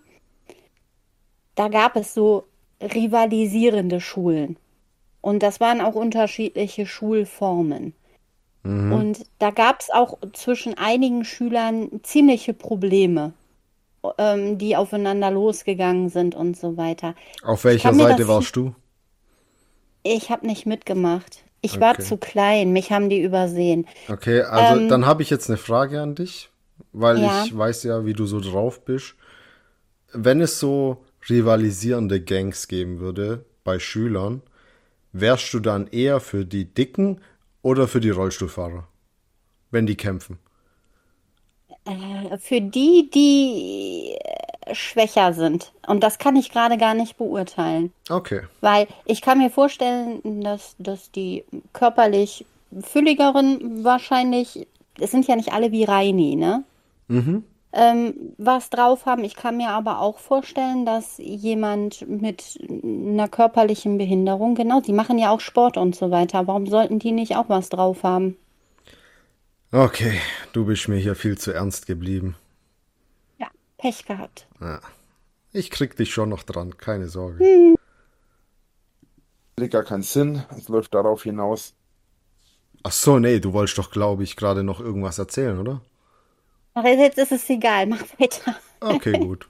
da gab es so rivalisierende Schulen. Und das waren auch unterschiedliche Schulformen. Mhm. Und da gab es auch zwischen einigen Schülern ziemliche Probleme, ähm, die aufeinander losgegangen sind und so weiter. Auf Ich welcher kann mir Seite das, warst du? ich habe nicht mitgemacht. Ich war Okay. zu klein, mich haben die übersehen. Okay, also Ähm, dann habe ich jetzt eine Frage an dich, weil ja, ich weiß ja, wie du so drauf bist. Wenn es so rivalisierende Gangs geben würde bei Schülern, wärst du dann eher für die Dicken oder für die Rollstuhlfahrer, wenn die kämpfen? äh, für die, die schwächer sind. Und das kann ich gerade gar nicht beurteilen. Okay. Weil ich kann mir vorstellen, dass, dass die körperlich fülligeren wahrscheinlich, es sind ja nicht alle wie Reini, ne? Mhm. Ähm, was drauf haben. Ich kann mir aber auch vorstellen, dass jemand mit einer körperlichen Behinderung, genau, die machen ja auch Sport und so weiter. Warum sollten die nicht auch was drauf haben? Okay, du bist mir hier viel zu ernst geblieben. Ja, Pech gehabt. Ja. Ich krieg dich schon noch dran, keine Sorge. Hm. Macht gar keinen Sinn. Es läuft darauf hinaus. Ach so, nee, du wolltest doch, glaube ich, gerade noch irgendwas erzählen, oder? Ach, jetzt ist es egal, mach weiter. Okay, gut.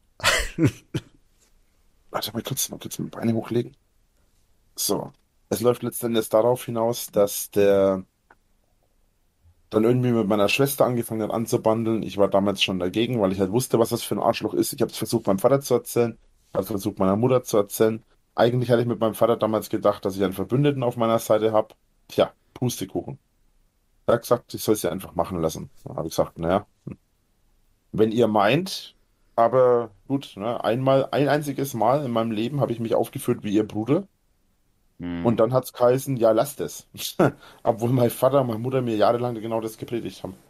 Warte mal kurz, mal kurz meine Beine hochlegen. So. Es läuft letztendlich darauf hinaus, dass der dann irgendwie mit meiner Schwester angefangen hat anzubandeln. Ich war damals schon dagegen, weil ich halt wusste, was das für ein Arschloch ist. Ich habe es versucht, meinem Vater zu erzählen, habe es versucht, meiner Mutter zu erzählen. Eigentlich hatte ich mit meinem Vater damals gedacht, dass ich einen Verbündeten auf meiner Seite habe. Tja, Pustekuchen. Er hat gesagt, ich soll sie einfach machen lassen. Da habe ich gesagt, naja, wenn ihr meint, aber gut, ne, einmal, ein einziges Mal in meinem Leben habe ich mich aufgeführt wie ihr Bruder. Und Hm. dann hat es geheißen, ja, lasst es. Obwohl mein Vater und meine Mutter mir jahrelang genau das gepredigt haben.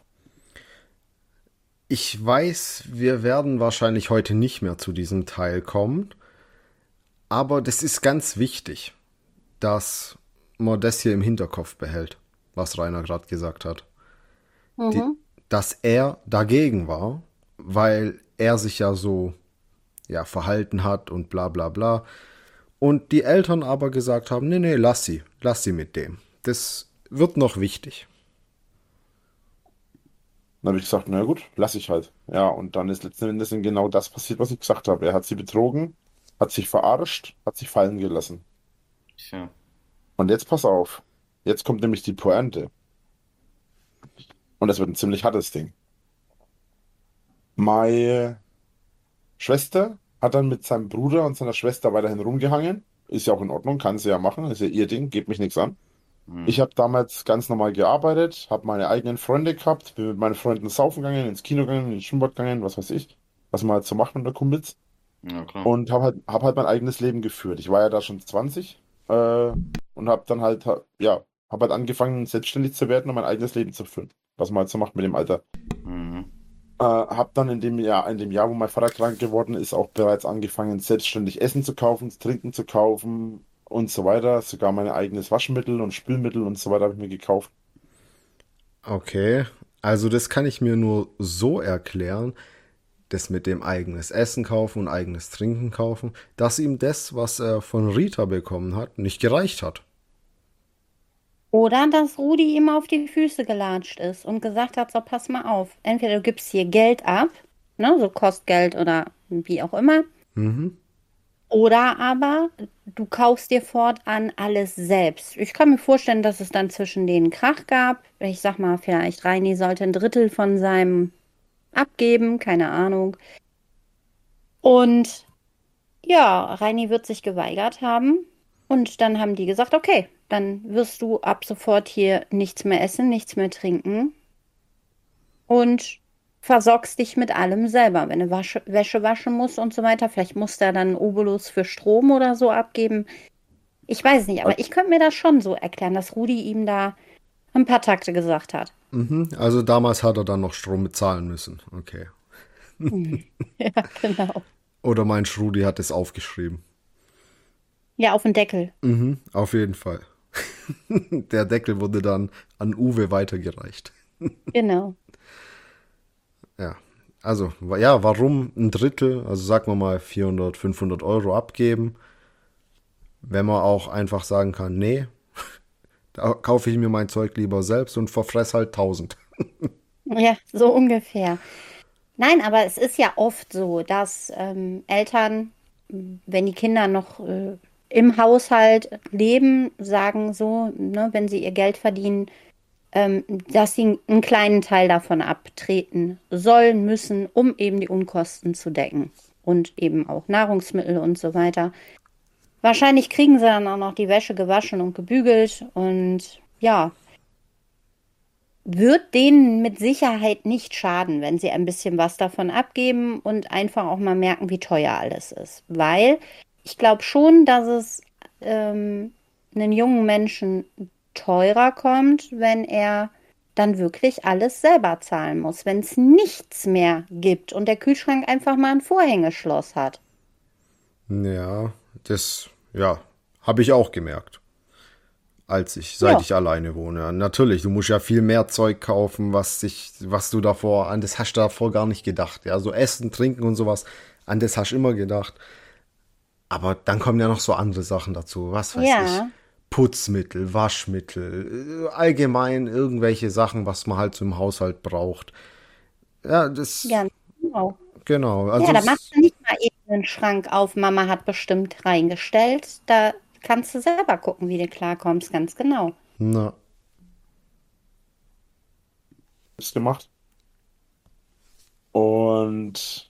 Ich weiß, wir werden wahrscheinlich heute nicht mehr zu diesem Teil kommen, aber das ist ganz wichtig, dass man das hier im Hinterkopf behält, was Rainer gerade gesagt hat. Die, Mhm. dass er dagegen war, weil er sich ja so ja, verhalten hat und bla bla bla. Und die Eltern aber gesagt haben, nee, nee, lass sie, lass sie mit dem. Das wird noch wichtig. Dann habe ich gesagt, na gut, lass ich halt. Ja, und dann ist letzten Endes genau das passiert, was ich gesagt habe. Er hat sie betrogen, hat sich verarscht, hat sich fallen gelassen. Tja. Und jetzt pass auf. Jetzt kommt nämlich die Pointe. Und das wird ein ziemlich hartes Ding. Meine Schwester hat dann mit seinem Bruder und seiner Schwester weiterhin rumgehangen. Ist ja auch in Ordnung, kann sie ja machen, ist ja ihr Ding, geht mich nichts an. Hm. Ich habe damals ganz normal gearbeitet, habe meine eigenen Freunde gehabt, bin mit meinen Freunden saufen gegangen, ins Kino gegangen, ins Schwimmbad gegangen, was weiß ich, was man halt so macht unter Kumpels. Ja, klar. Und habe halt, hab halt mein eigenes Leben geführt. Ich war ja da schon zwanzig äh, und habe dann halt, ha- ja, habe halt angefangen, selbstständig zu werden und mein eigenes Leben zu führen, was man halt so macht mit dem Alter. Mhm. Äh, habe dann in dem Jahr, in dem Jahr, wo mein Vater krank geworden ist, auch bereits angefangen, selbstständig Essen zu kaufen, Trinken zu kaufen und so weiter. Sogar mein eigenes Waschmittel und Spülmittel und so weiter habe ich mir gekauft. Okay, also das kann ich mir nur so erklären, das mit dem eigenes Essen kaufen und eigenes Trinken kaufen, dass ihm das, was er von Rita bekommen hat, nicht gereicht hat. Oder dass Rudi ihm auf die Füße gelatscht ist und gesagt hat, so pass mal auf, entweder du gibst hier Geld ab, ne, so Kostgeld oder wie auch immer, Mhm. oder aber du kaufst dir fortan alles selbst. Ich kann mir vorstellen, dass es dann zwischen denen Krach gab. Ich sag mal, vielleicht Reini sollte ein Drittel von seinem abgeben, keine Ahnung. Und ja, Reini wird sich geweigert haben. Und dann haben die gesagt, okay, dann wirst du ab sofort hier nichts mehr essen, nichts mehr trinken und versorgst dich mit allem selber. Wenn du Wasche, Wäsche waschen musst und so weiter, vielleicht musst du ja dann einen Obolus für Strom oder so abgeben. Ich weiß nicht, aber ich könnte mir das schon so erklären, dass Rudi ihm da ein paar Takte gesagt hat. Mhm. Also damals hat er dann noch Strom bezahlen müssen. Okay. Hm. Ja, genau. Oder mein Rudi hat es aufgeschrieben. Ja, auf den Deckel. Mhm, auf jeden Fall. Der Deckel wurde dann an Uwe weitergereicht. Genau. Ja, also, wa- ja, warum ein Drittel, also sagen wir mal vierhundert, fünfhundert Euro abgeben, wenn man auch einfach sagen kann, nee, da kaufe ich mir mein Zeug lieber selbst und verfress halt tausend. Ja, so ungefähr. Nein, aber es ist ja oft so, dass ähm, Eltern, wenn die Kinder noch äh, im Haushalt leben, sagen so, ne, wenn sie ihr Geld verdienen, ähm, dass sie einen kleinen Teil davon abtreten sollen, müssen, um eben die Unkosten zu decken. Und eben auch Nahrungsmittel und so weiter. Wahrscheinlich kriegen sie dann auch noch die Wäsche gewaschen und gebügelt. Und ja, wird denen mit Sicherheit nicht schaden, wenn sie ein bisschen was davon abgeben und einfach auch mal merken, wie teuer alles ist. Weil ich glaube schon, dass es ähm, einen jungen Menschen teurer kommt, wenn er dann wirklich alles selber zahlen muss, wenn es nichts mehr gibt und der Kühlschrank einfach mal ein Vorhängeschloss hat. Ja, das, ja, habe ich auch gemerkt, als ich, seit Ja, ich alleine wohne. Natürlich, du musst ja viel mehr Zeug kaufen, was sich, was du davor, an das hast du davor gar nicht gedacht. Ja, so Essen, Trinken und sowas, an das hast du immer gedacht. Aber dann kommen ja noch so andere Sachen dazu. Was weiß ich. ja, Putzmittel, Waschmittel, äh, allgemein irgendwelche Sachen, was man halt so im Haushalt braucht. Ja, das, ganz genau. genau. Ja, Also, da machst es, du nicht mal eben einen Schrank auf. Mama hat bestimmt reingestellt. Da kannst du selber gucken, wie du klarkommst, ganz genau. na, Ist gemacht. Und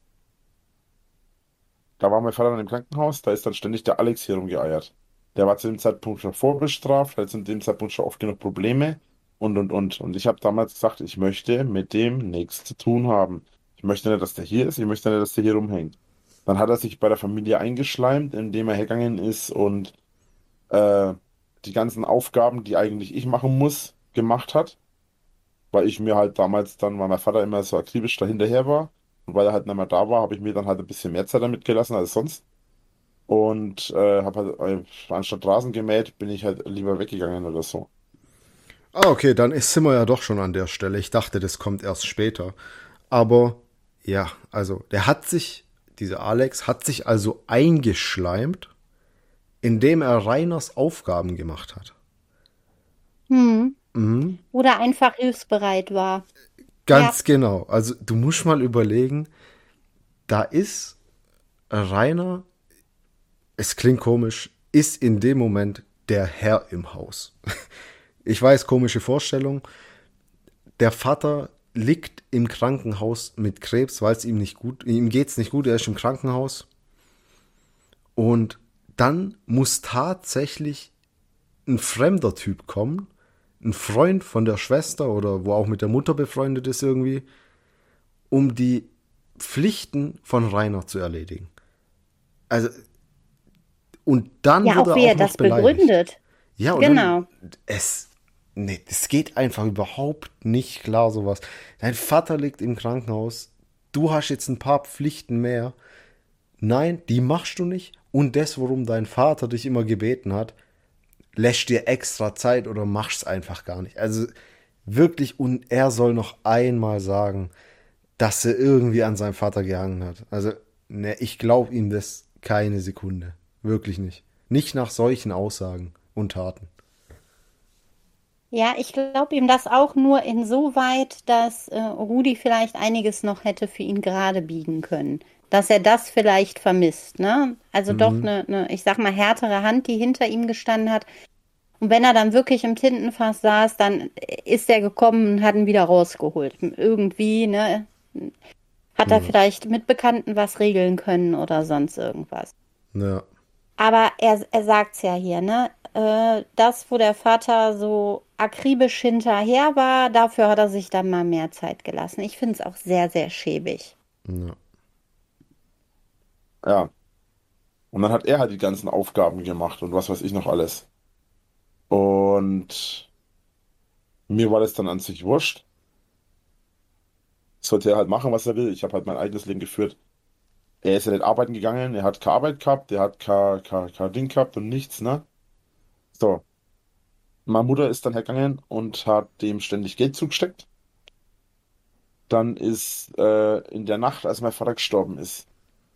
da war mein Vater dann im Krankenhaus, da ist dann ständig der Alex hier rumgeeiert. Der war zu dem Zeitpunkt schon vorbestraft, hatte zu dem Zeitpunkt schon oft genug Probleme und und und. Und ich habe damals gesagt, ich möchte mit dem nichts zu tun haben. Ich möchte nicht, dass der hier ist, ich möchte nicht, dass der hier rumhängt. Dann hat er sich bei der Familie eingeschleimt, indem er hergegangen ist und äh, die ganzen Aufgaben, die eigentlich ich machen muss, gemacht hat. Weil ich mir halt damals dann, weil mein Vater immer so akribisch dahinterher war und weil er halt nicht mehr da war, habe ich mir dann halt ein bisschen mehr Zeit damit gelassen als sonst. Und äh, habe halt, äh, anstatt Rasen gemäht, bin ich halt lieber weggegangen oder so. ah, okay, dann ist, sind wir ja doch schon an der Stelle. Ich dachte, das kommt erst später. Aber ja, also der hat sich, dieser Alex hat sich also eingeschleimt, indem er Rainers Aufgaben gemacht hat. Hm. Mhm. Oder einfach hilfsbereit war. Ja, Ganz genau. Also du musst mal überlegen, da ist Rainer, es klingt komisch, ist in dem Moment der Herr im Haus. Ich weiß, komische Vorstellung. Der Vater liegt im Krankenhaus mit Krebs, weil es ihm nicht gut, ihm geht's nicht gut, er ist im Krankenhaus. Und dann muss tatsächlich ein fremder Typ kommen, ein Freund von der Schwester oder wo auch mit der Mutter befreundet ist irgendwie, um die Pflichten von Rainer zu erledigen. Also, und dann ja, wird auch er wie auch er noch das beleidigt. begründet. Ja, und Genau. dann, es, nee, das geht einfach überhaupt nicht klar, sowas. Dein Vater liegt im Krankenhaus, du hast jetzt ein paar Pflichten mehr. Nein, die machst du nicht. Und das, worum dein Vater dich immer gebeten hat, lässt dir extra Zeit oder machst es einfach gar nicht. Also wirklich, und er soll noch einmal sagen, dass er irgendwie an seinem Vater gehangen hat. Also, ne, ich glaube ihm das keine Sekunde. Wirklich nicht. Nicht nach solchen Aussagen und Taten. Ja, ich glaube ihm das auch nur insoweit, dass äh, Rudi vielleicht einiges noch hätte für ihn gerade biegen können. Dass er das vielleicht vermisst, ne? Also doch Mhm. eine, eine, ich sag mal, härtere Hand, die hinter ihm gestanden hat. Und wenn er dann wirklich im Tintenfass saß, dann ist er gekommen und hat ihn wieder rausgeholt. Irgendwie, ne? Hat er Ja. vielleicht mit Bekannten was regeln können oder sonst irgendwas. Ja. Aber er, er sagt's ja hier, ne? Äh, das, wo der Vater so akribisch hinterher war, dafür hat er sich dann mal mehr Zeit gelassen. Ich finde es auch sehr, sehr schäbig. Ja. Ja. Und dann hat er halt die ganzen Aufgaben gemacht und was weiß ich noch alles. Und mir war das dann an sich wurscht. Sollte er halt machen, was er will. Ich habe halt mein eigenes Leben geführt. Er ist ja nicht arbeiten gegangen, er hat keine Arbeit gehabt, er hat kein, kein, kein Ding gehabt und nichts, ne? So, meine Mutter ist dann hergegangen und hat dem ständig Geld zugesteckt. Dann ist äh, in der Nacht, als mein Vater gestorben ist,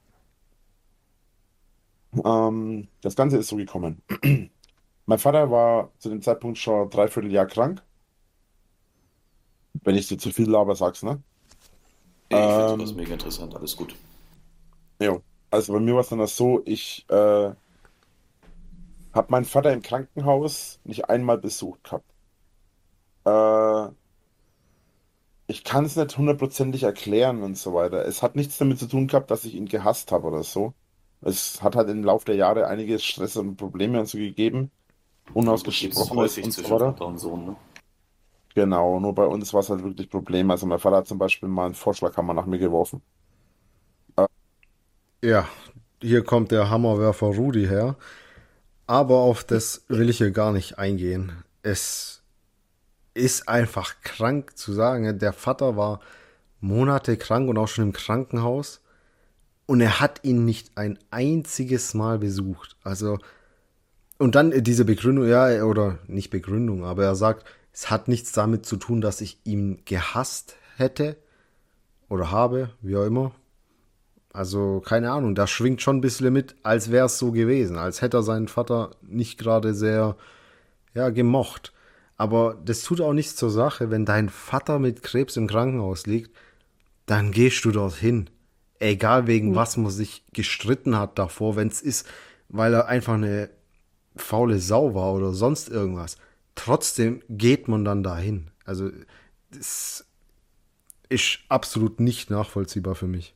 ähm, das Ganze ist so gekommen. Mein Vater war zu dem Zeitpunkt schon dreiviertel Jahr krank. Wenn ich dir zu viel laber, sag's, ne? Ich finde sowas Ähm, mega interessant, alles gut. jo. Also bei mir war es dann das so, ich äh, habe meinen Vater im Krankenhaus nicht einmal besucht gehabt. Äh, Ich kann es nicht hundertprozentig erklären und so weiter. Es hat nichts damit zu tun gehabt, dass ich ihn gehasst habe oder so. Es hat halt im Laufe der Jahre einige Stress und Probleme und so gegeben, Unterschied ist Unausgesprochenes häufig und so zwischen weiter. Vater und Sohn, ne? Genau, nur bei uns war es halt wirklich Problem. Also mein Vater hat zum Beispiel mal einen Vorschlaghammer nach mir geworfen. Äh, Ja, hier kommt der Hammerwerfer Rudi her. Aber auf das will ich hier gar nicht eingehen. Es ist einfach krank zu sagen. Der Vater war Monate krank und auch schon im Krankenhaus. Und er hat ihn nicht ein einziges Mal besucht. Also, und dann diese Begründung, ja, oder nicht Begründung, aber er sagt, es hat nichts damit zu tun, dass ich ihn gehasst hätte oder habe, wie auch immer. Also, keine Ahnung, da schwingt schon ein bisschen mit, als wäre es so gewesen, als hätte er seinen Vater nicht gerade sehr, ja, gemocht. Aber das tut auch nichts zur Sache, wenn dein Vater mit Krebs im Krankenhaus liegt, dann gehst du dorthin. Egal wegen was man sich gestritten hat davor, wenn es ist, weil er einfach eine faule Sau war oder sonst irgendwas. Trotzdem geht man dann dahin. Also, das ist absolut nicht nachvollziehbar für mich.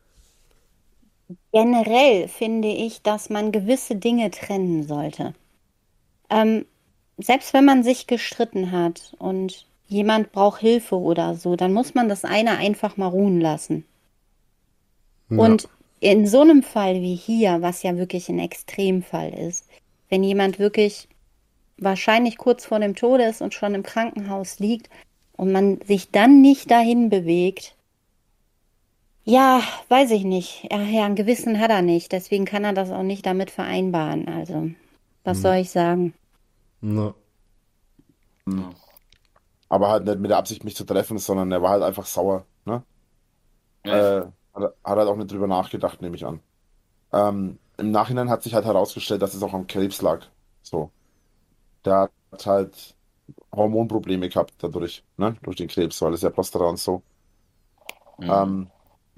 Generell finde ich, dass man gewisse Dinge trennen sollte. Ähm, Selbst wenn man sich gestritten hat und jemand braucht Hilfe oder so, dann muss man das eine einfach mal ruhen lassen. Ja. Und in so einem Fall wie hier, was ja wirklich ein Extremfall ist, wenn jemand wirklich wahrscheinlich kurz vor dem Tode ist und schon im Krankenhaus liegt und man sich dann nicht dahin bewegt, ja, weiß ich nicht. Ja, ja, ein Gewissen hat er nicht, deswegen kann er das auch nicht damit vereinbaren. Also, was soll ich sagen? Na, hm. Aber halt nicht mit der Absicht, mich zu treffen, sondern er war halt einfach sauer. Ne? Äh, Ja. hat, hat halt auch nicht drüber nachgedacht, nehme ich an. Ähm, im Nachhinein hat sich halt herausgestellt, dass es auch am Krebs lag. So. Der hat halt Hormonprobleme gehabt dadurch, ne? Durch den Krebs, weil es ja Prostata und so. Mhm. Ähm,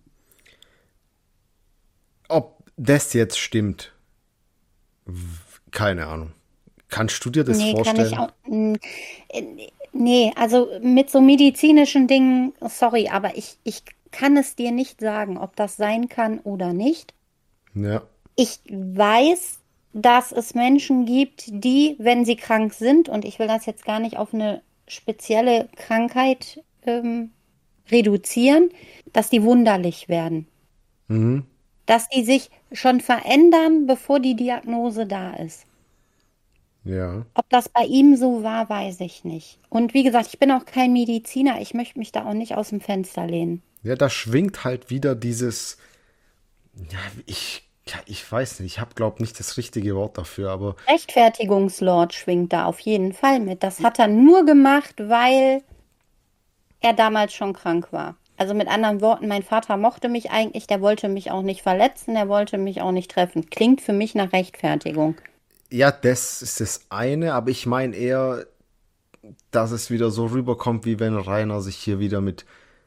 ob das jetzt stimmt, keine Ahnung. Kannst du dir das Nee, kann ich vorstellen? auch. n- äh, Nee, also mit so medizinischen Dingen, sorry, aber ich, ich kann es dir nicht sagen, ob das sein kann oder nicht. Ja. Ich weiß, dass es Menschen gibt, die, wenn sie krank sind, und ich will das jetzt gar nicht auf eine spezielle Krankheit ähm, reduzieren, dass die wunderlich werden. Mhm. Dass die sich schon verändern, bevor die Diagnose da ist. Ja. Ob das bei ihm so war, weiß ich nicht. Und wie gesagt, ich bin auch kein Mediziner. Ich möchte mich da auch nicht aus dem Fenster lehnen. Ja, da schwingt halt wieder dieses, ja, ich, ja, ich weiß nicht, ich habe, glaube nicht das richtige Wort dafür, aber Rechtfertigungslord schwingt da auf jeden Fall mit. Das hat er nur gemacht, weil er damals schon krank war. Also mit anderen Worten, mein Vater mochte mich eigentlich, der wollte mich auch nicht verletzen, der wollte mich auch nicht treffen. Klingt für mich nach Rechtfertigung. ja, das ist das eine, aber ich meine eher, dass es wieder so rüberkommt, wie wenn Rainer sich hier wieder mit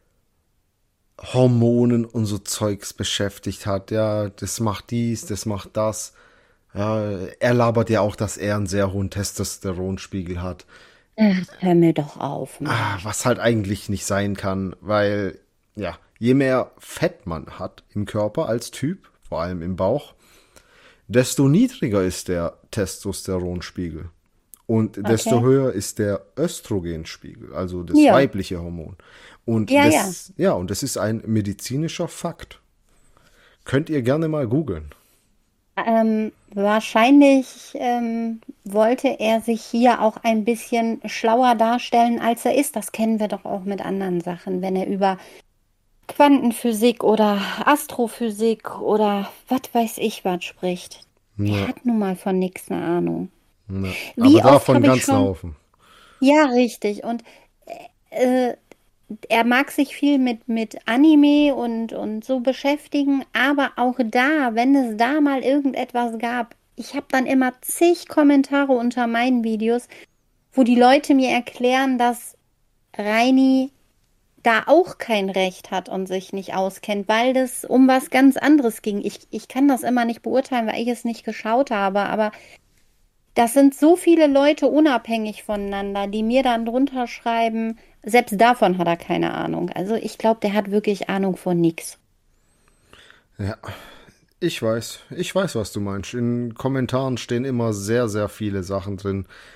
Hormonen und so Zeugs beschäftigt hat. Ja, das macht dies, das macht das. Ja, er labert ja auch, dass er einen sehr hohen Testosteronspiegel hat. Ach, hör mir doch auf, Ah, Mann. was halt eigentlich nicht sein kann, weil, ja, je mehr Fett man hat im Körper als Typ, vor allem im Bauch, desto niedriger ist der Testosteronspiegel. Und desto Okay. höher ist der Östrogenspiegel, also das Ja, weibliche Hormon. Und ja, ja. das, ja, und das ist ein medizinischer Fakt. Könnt ihr gerne mal googeln. Ähm, wahrscheinlich ähm, wollte er sich hier auch ein bisschen schlauer darstellen, als er ist. Das kennen wir doch auch mit anderen Sachen, wenn er über Quantenphysik oder Astrophysik oder was weiß ich was spricht. Der Ja, hat nun mal von nichts eine Ahnung. ja. Aber Wie oft davon habe ich ganzen schon. Haufen. Ja, richtig. Und äh, er mag sich viel mit, mit Anime und, und so beschäftigen, aber auch da, wenn es da mal irgendetwas gab, ich habe dann immer zig Kommentare unter meinen Videos, wo die Leute mir erklären, dass Reini da auch kein Recht hat und sich nicht auskennt, weil das um was ganz anderes ging. Ich, ich kann das immer nicht beurteilen, weil ich es nicht geschaut habe, aber das sind so viele Leute unabhängig voneinander, die mir dann drunter schreiben, selbst davon hat er keine Ahnung. Also ich glaube, der hat wirklich Ahnung von nix. Ja, ich weiß. Ich weiß, was du meinst. In Kommentaren stehen immer sehr, sehr viele Sachen drin,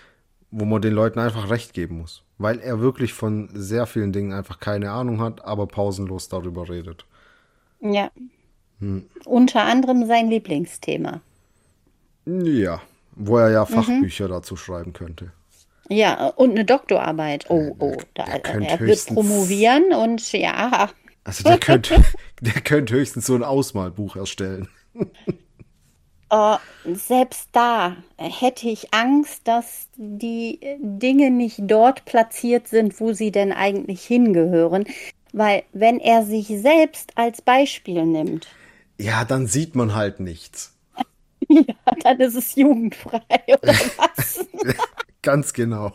wo man den Leuten einfach recht geben muss. Weil er wirklich von sehr vielen Dingen einfach keine Ahnung hat, aber pausenlos darüber redet. Ja, Hm. unter anderem sein Lieblingsthema. Ja, wo er ja Mhm. Fachbücher dazu schreiben könnte. Ja, und eine Doktorarbeit. Oh, oh, da, Der könnte er wird höchstens, promovieren und ja, also der könnte, der könnte höchstens so ein Ausmalbuch erstellen. äh, selbst da hätte ich Angst, dass die Dinge nicht dort platziert sind, wo sie denn eigentlich hingehören. Weil wenn er sich selbst als Beispiel nimmt, Ja, dann sieht man halt nichts. ja, dann ist es jugendfrei oder was? Ganz genau.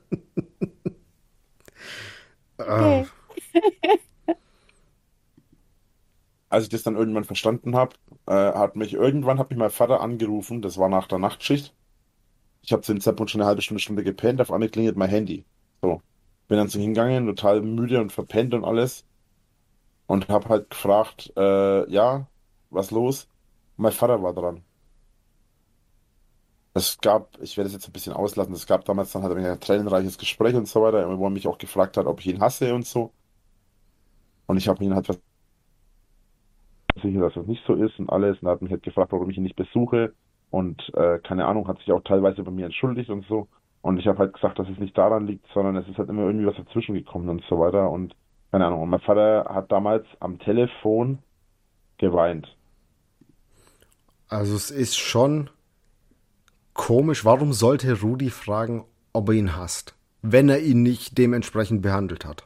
Ah, Okay. Als ich das dann irgendwann verstanden habe, äh, hat mich irgendwann hat mich mein Vater angerufen, das war nach der Nachtschicht. Ich habe zu dem Zeitpunkt schon eine halbe Stunde, Stunde gepennt, auf einmal klingelt mein Handy. So, bin dann so hingegangen, total müde und verpennt und alles und habe halt gefragt, äh, ja, was los? Mein Vater war dran. Es gab, ich werde es jetzt ein bisschen auslassen, es gab damals dann halt ein tränenreiches Gespräch und so weiter, wo er mich auch gefragt hat, ob ich ihn hasse und so. Und ich habe ihn halt sicher, dass das nicht so ist und alles. Und er hat mich halt gefragt, warum ich ihn nicht besuche. Und äh, keine Ahnung, hat sich auch teilweise bei mir entschuldigt und so. Und ich habe halt gesagt, dass es nicht daran liegt, sondern es ist halt immer irgendwie was dazwischen gekommen und so weiter. Und keine Ahnung. Und mein Vater hat damals am Telefon geweint. also es ist schon komisch. Warum sollte Rudi fragen, ob er ihn hasst, wenn er ihn nicht dementsprechend behandelt hat?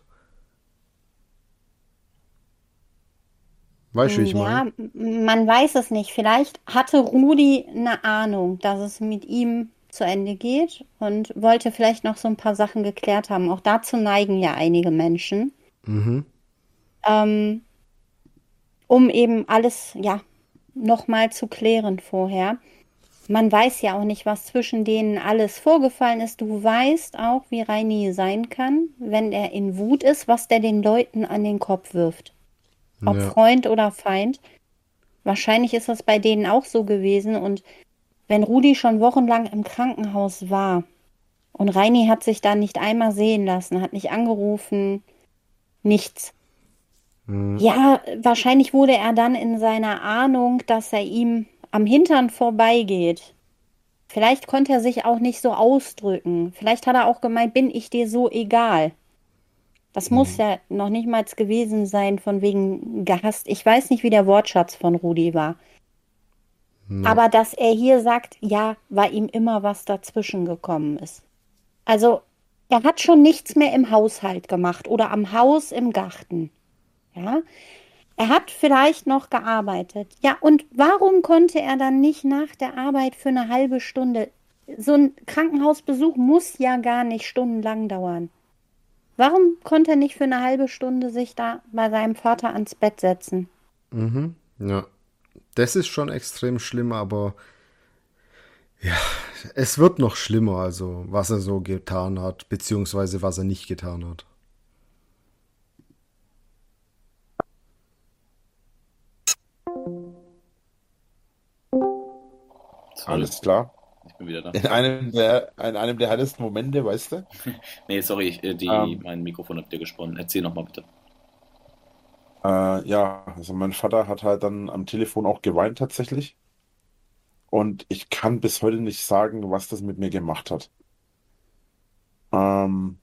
Weißt du, wie ich meine? Ja, m- man weiß es nicht. Vielleicht hatte Rudi eine Ahnung, dass es mit ihm zu Ende geht und wollte vielleicht noch so ein paar Sachen geklärt haben. Auch dazu neigen ja einige Menschen, Mhm. ähm, um eben alles, ja, nochmal zu klären vorher. Man weiß ja auch nicht, was zwischen denen alles vorgefallen ist. Du weißt auch, wie Reini sein kann, wenn er in Wut ist, was der den Leuten an den Kopf wirft. Ob Ja. Freund oder Feind. Wahrscheinlich ist das bei denen auch so gewesen. Und wenn Rudi schon wochenlang im Krankenhaus war und Reini hat sich da nicht einmal sehen lassen, hat nicht angerufen, nichts. Mhm. Ja, wahrscheinlich wurde er dann in seiner Ahnung, dass er ihm am Hintern vorbeigeht. Vielleicht konnte er sich auch nicht so ausdrücken. Vielleicht hat er auch gemeint, bin ich dir so egal. Das muss ja noch nicht mal gewesen sein, von wegen gehasst. Ich weiß nicht, wie der Wortschatz von Rudi war. Ja. Aber dass er hier sagt, ja, weil ihm immer was dazwischen gekommen ist. Also, er hat schon nichts mehr im Haushalt gemacht oder am Haus im Garten. Ja, er hat vielleicht noch gearbeitet. Ja, und warum konnte er dann nicht nach der Arbeit für eine halbe Stunde? So ein Krankenhausbesuch muss ja gar nicht stundenlang dauern. Warum konnte er nicht für eine halbe Stunde sich da bei seinem Vater ans Bett setzen? Mhm. Ja. Das ist schon extrem schlimm, aber es wird noch schlimmer, also was er so getan hat, beziehungsweise was er nicht getan hat. Sorry, Alles klar. ich bin wieder da. In einem der, in einem der heißesten Momente, weißt du? Nee, sorry, ich, äh, die, Ähm, mein Mikrofon hat wieder gesponnen. Erzähl nochmal bitte. äh, ja, also mein Vater hat halt dann am Telefon auch geweint tatsächlich. Und ich kann bis heute nicht sagen, was das mit mir gemacht hat. Ähm,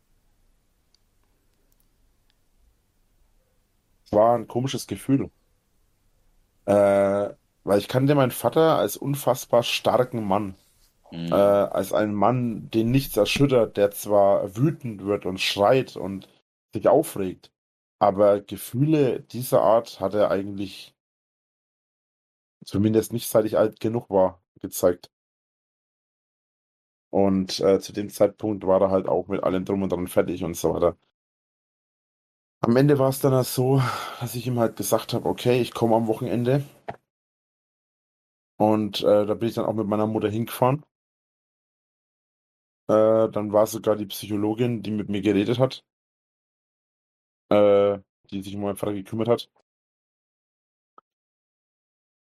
es war ein komisches Gefühl. Äh, weil ich kannte meinen Vater als unfassbar starken Mann. Äh, Hm. als einen Mann, den nichts erschüttert, der zwar wütend wird und schreit und sich aufregt, aber Gefühle dieser Art hat er eigentlich, zumindest nicht seit ich alt genug war, gezeigt. Und äh, zu dem Zeitpunkt war er halt auch mit allem drum und dran fertig und so weiter. Am Ende war es dann halt so, dass ich ihm halt gesagt habe, okay, ich komme am Wochenende. Und äh, da bin ich dann auch mit meiner Mutter hingefahren. Äh, dann war sogar die Psychologin, die mit mir geredet hat, äh, die sich um meinen Vater gekümmert hat.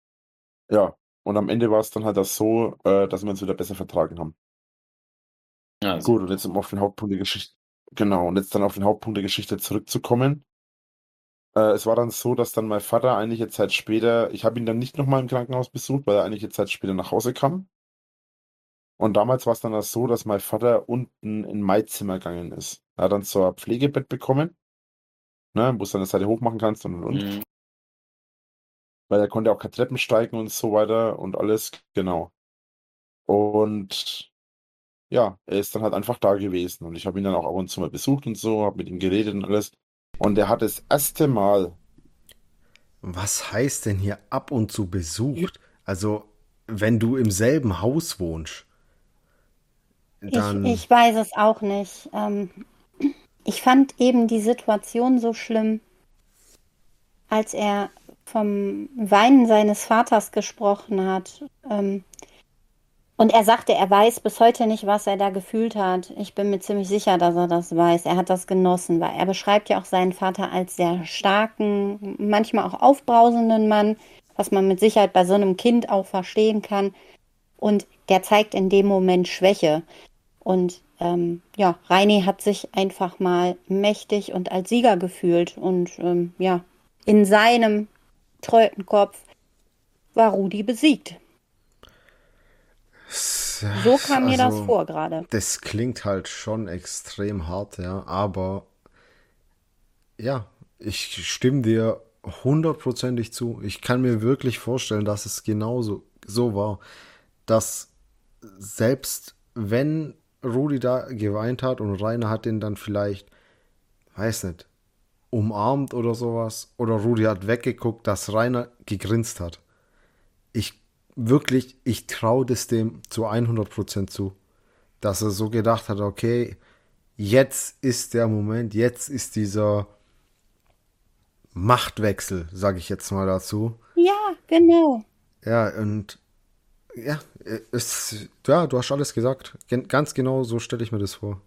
Ja, und am Ende war es dann halt das so, äh, dass wir uns wieder besser vertragen haben. Also, Gut, und jetzt um auf den Hauptpunkt der Geschichte, genau, und jetzt dann auf den Hauptpunkt der Geschichte zurückzukommen. Äh, es war dann so, dass dann mein Vater einige Zeit später, ich habe ihn dann nicht nochmal im Krankenhaus besucht, weil er einige Zeit später nach Hause kam. Und damals war es dann das so, dass mein Vater unten in mein Zimmer gegangen ist. Er hat dann so ein Pflegebett bekommen, ne, wo du dann eine Seite hochmachen kannst und und und. mh, Weil er konnte auch keine Treppen steigen und so weiter und alles, genau. Und ja, er ist dann halt einfach da gewesen. Und ich habe ihn dann auch ab und zu mal besucht und so, habe mit ihm geredet und alles. Und er hat das erste Mal, Was heißt denn hier ab und zu besucht? Also, wenn du im selben Haus wohnst, Ich, dann, ich weiß es auch nicht. Ähm, ich fand eben die Situation so schlimm, als er vom Weinen seines Vaters gesprochen hat. Ähm, und er sagte, er weiß bis heute nicht, was er da gefühlt hat. Ich bin mir ziemlich sicher, dass er das weiß. Er hat das genossen, weil er beschreibt ja auch seinen Vater als sehr starken, manchmal auch aufbrausenden Mann, was man mit Sicherheit bei so einem Kind auch verstehen kann. Und der zeigt in dem Moment Schwäche. Und ähm, ja, Reini hat sich einfach mal mächtig und als Sieger gefühlt. Und ähm, ja, in seinem Trötenkopf war Rudi besiegt. So kam mir das also, vor gerade. das klingt halt schon extrem hart, ja, aber ja, ich stimme dir hundertprozentig zu. Ich kann mir wirklich vorstellen, dass es genauso so war, dass selbst wenn Rudi da geweint hat und Rainer hat ihn dann vielleicht, weiß nicht, umarmt oder sowas, oder Rudi hat weggeguckt, dass Rainer gegrinst hat. Ich wirklich, ich traue das dem zu hundert Prozent zu, dass er so gedacht hat, okay, jetzt ist der Moment, jetzt ist dieser Machtwechsel, sage ich jetzt mal dazu. Ja, genau. Ja, und ja, es, ja, du hast alles gesagt. Gen ganz genau so stelle ich mir das vor.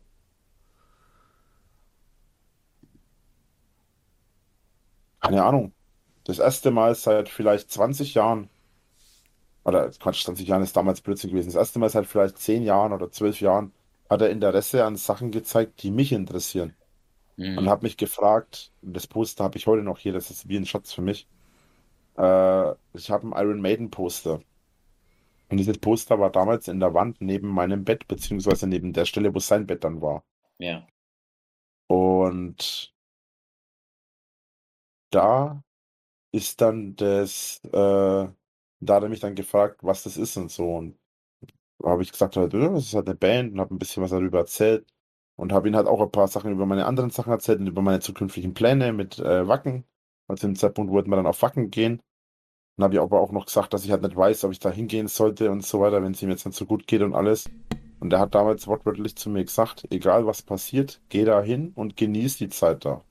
keine Ahnung, das erste Mal seit vielleicht zwanzig Jahren, oder Quatsch, zwanzig Jahren ist damals Blödsinn gewesen, das erste Mal seit vielleicht zehn Jahren oder zwölf Jahren hat er Interesse an Sachen gezeigt, die mich interessieren. Und mh, hat mich gefragt, und das Poster habe ich heute noch hier, das ist wie ein Schatz für mich. Äh, ich habe ein Iron Maiden Poster. Und dieses Poster war damals in der Wand neben meinem Bett, beziehungsweise neben der Stelle, wo sein Bett dann war. ja. Und da ist dann das, äh, da hat er mich dann gefragt, was das ist und so. Und da habe ich gesagt, halt, "Ja, das ist halt eine Band", und habe ein bisschen was darüber erzählt. Und habe ihm halt auch ein paar Sachen über meine anderen Sachen erzählt und über meine zukünftigen Pläne mit äh, Wacken. Also im Zeitpunkt wollten wir dann auf Wacken gehen. Dann habe ich aber auch noch gesagt, dass ich halt nicht weiß, ob ich da hingehen sollte und so weiter, wenn es ihm jetzt nicht so gut geht und alles. Und er hat damals wortwörtlich zu mir gesagt, egal was passiert, geh da hin und genieß die Zeit da.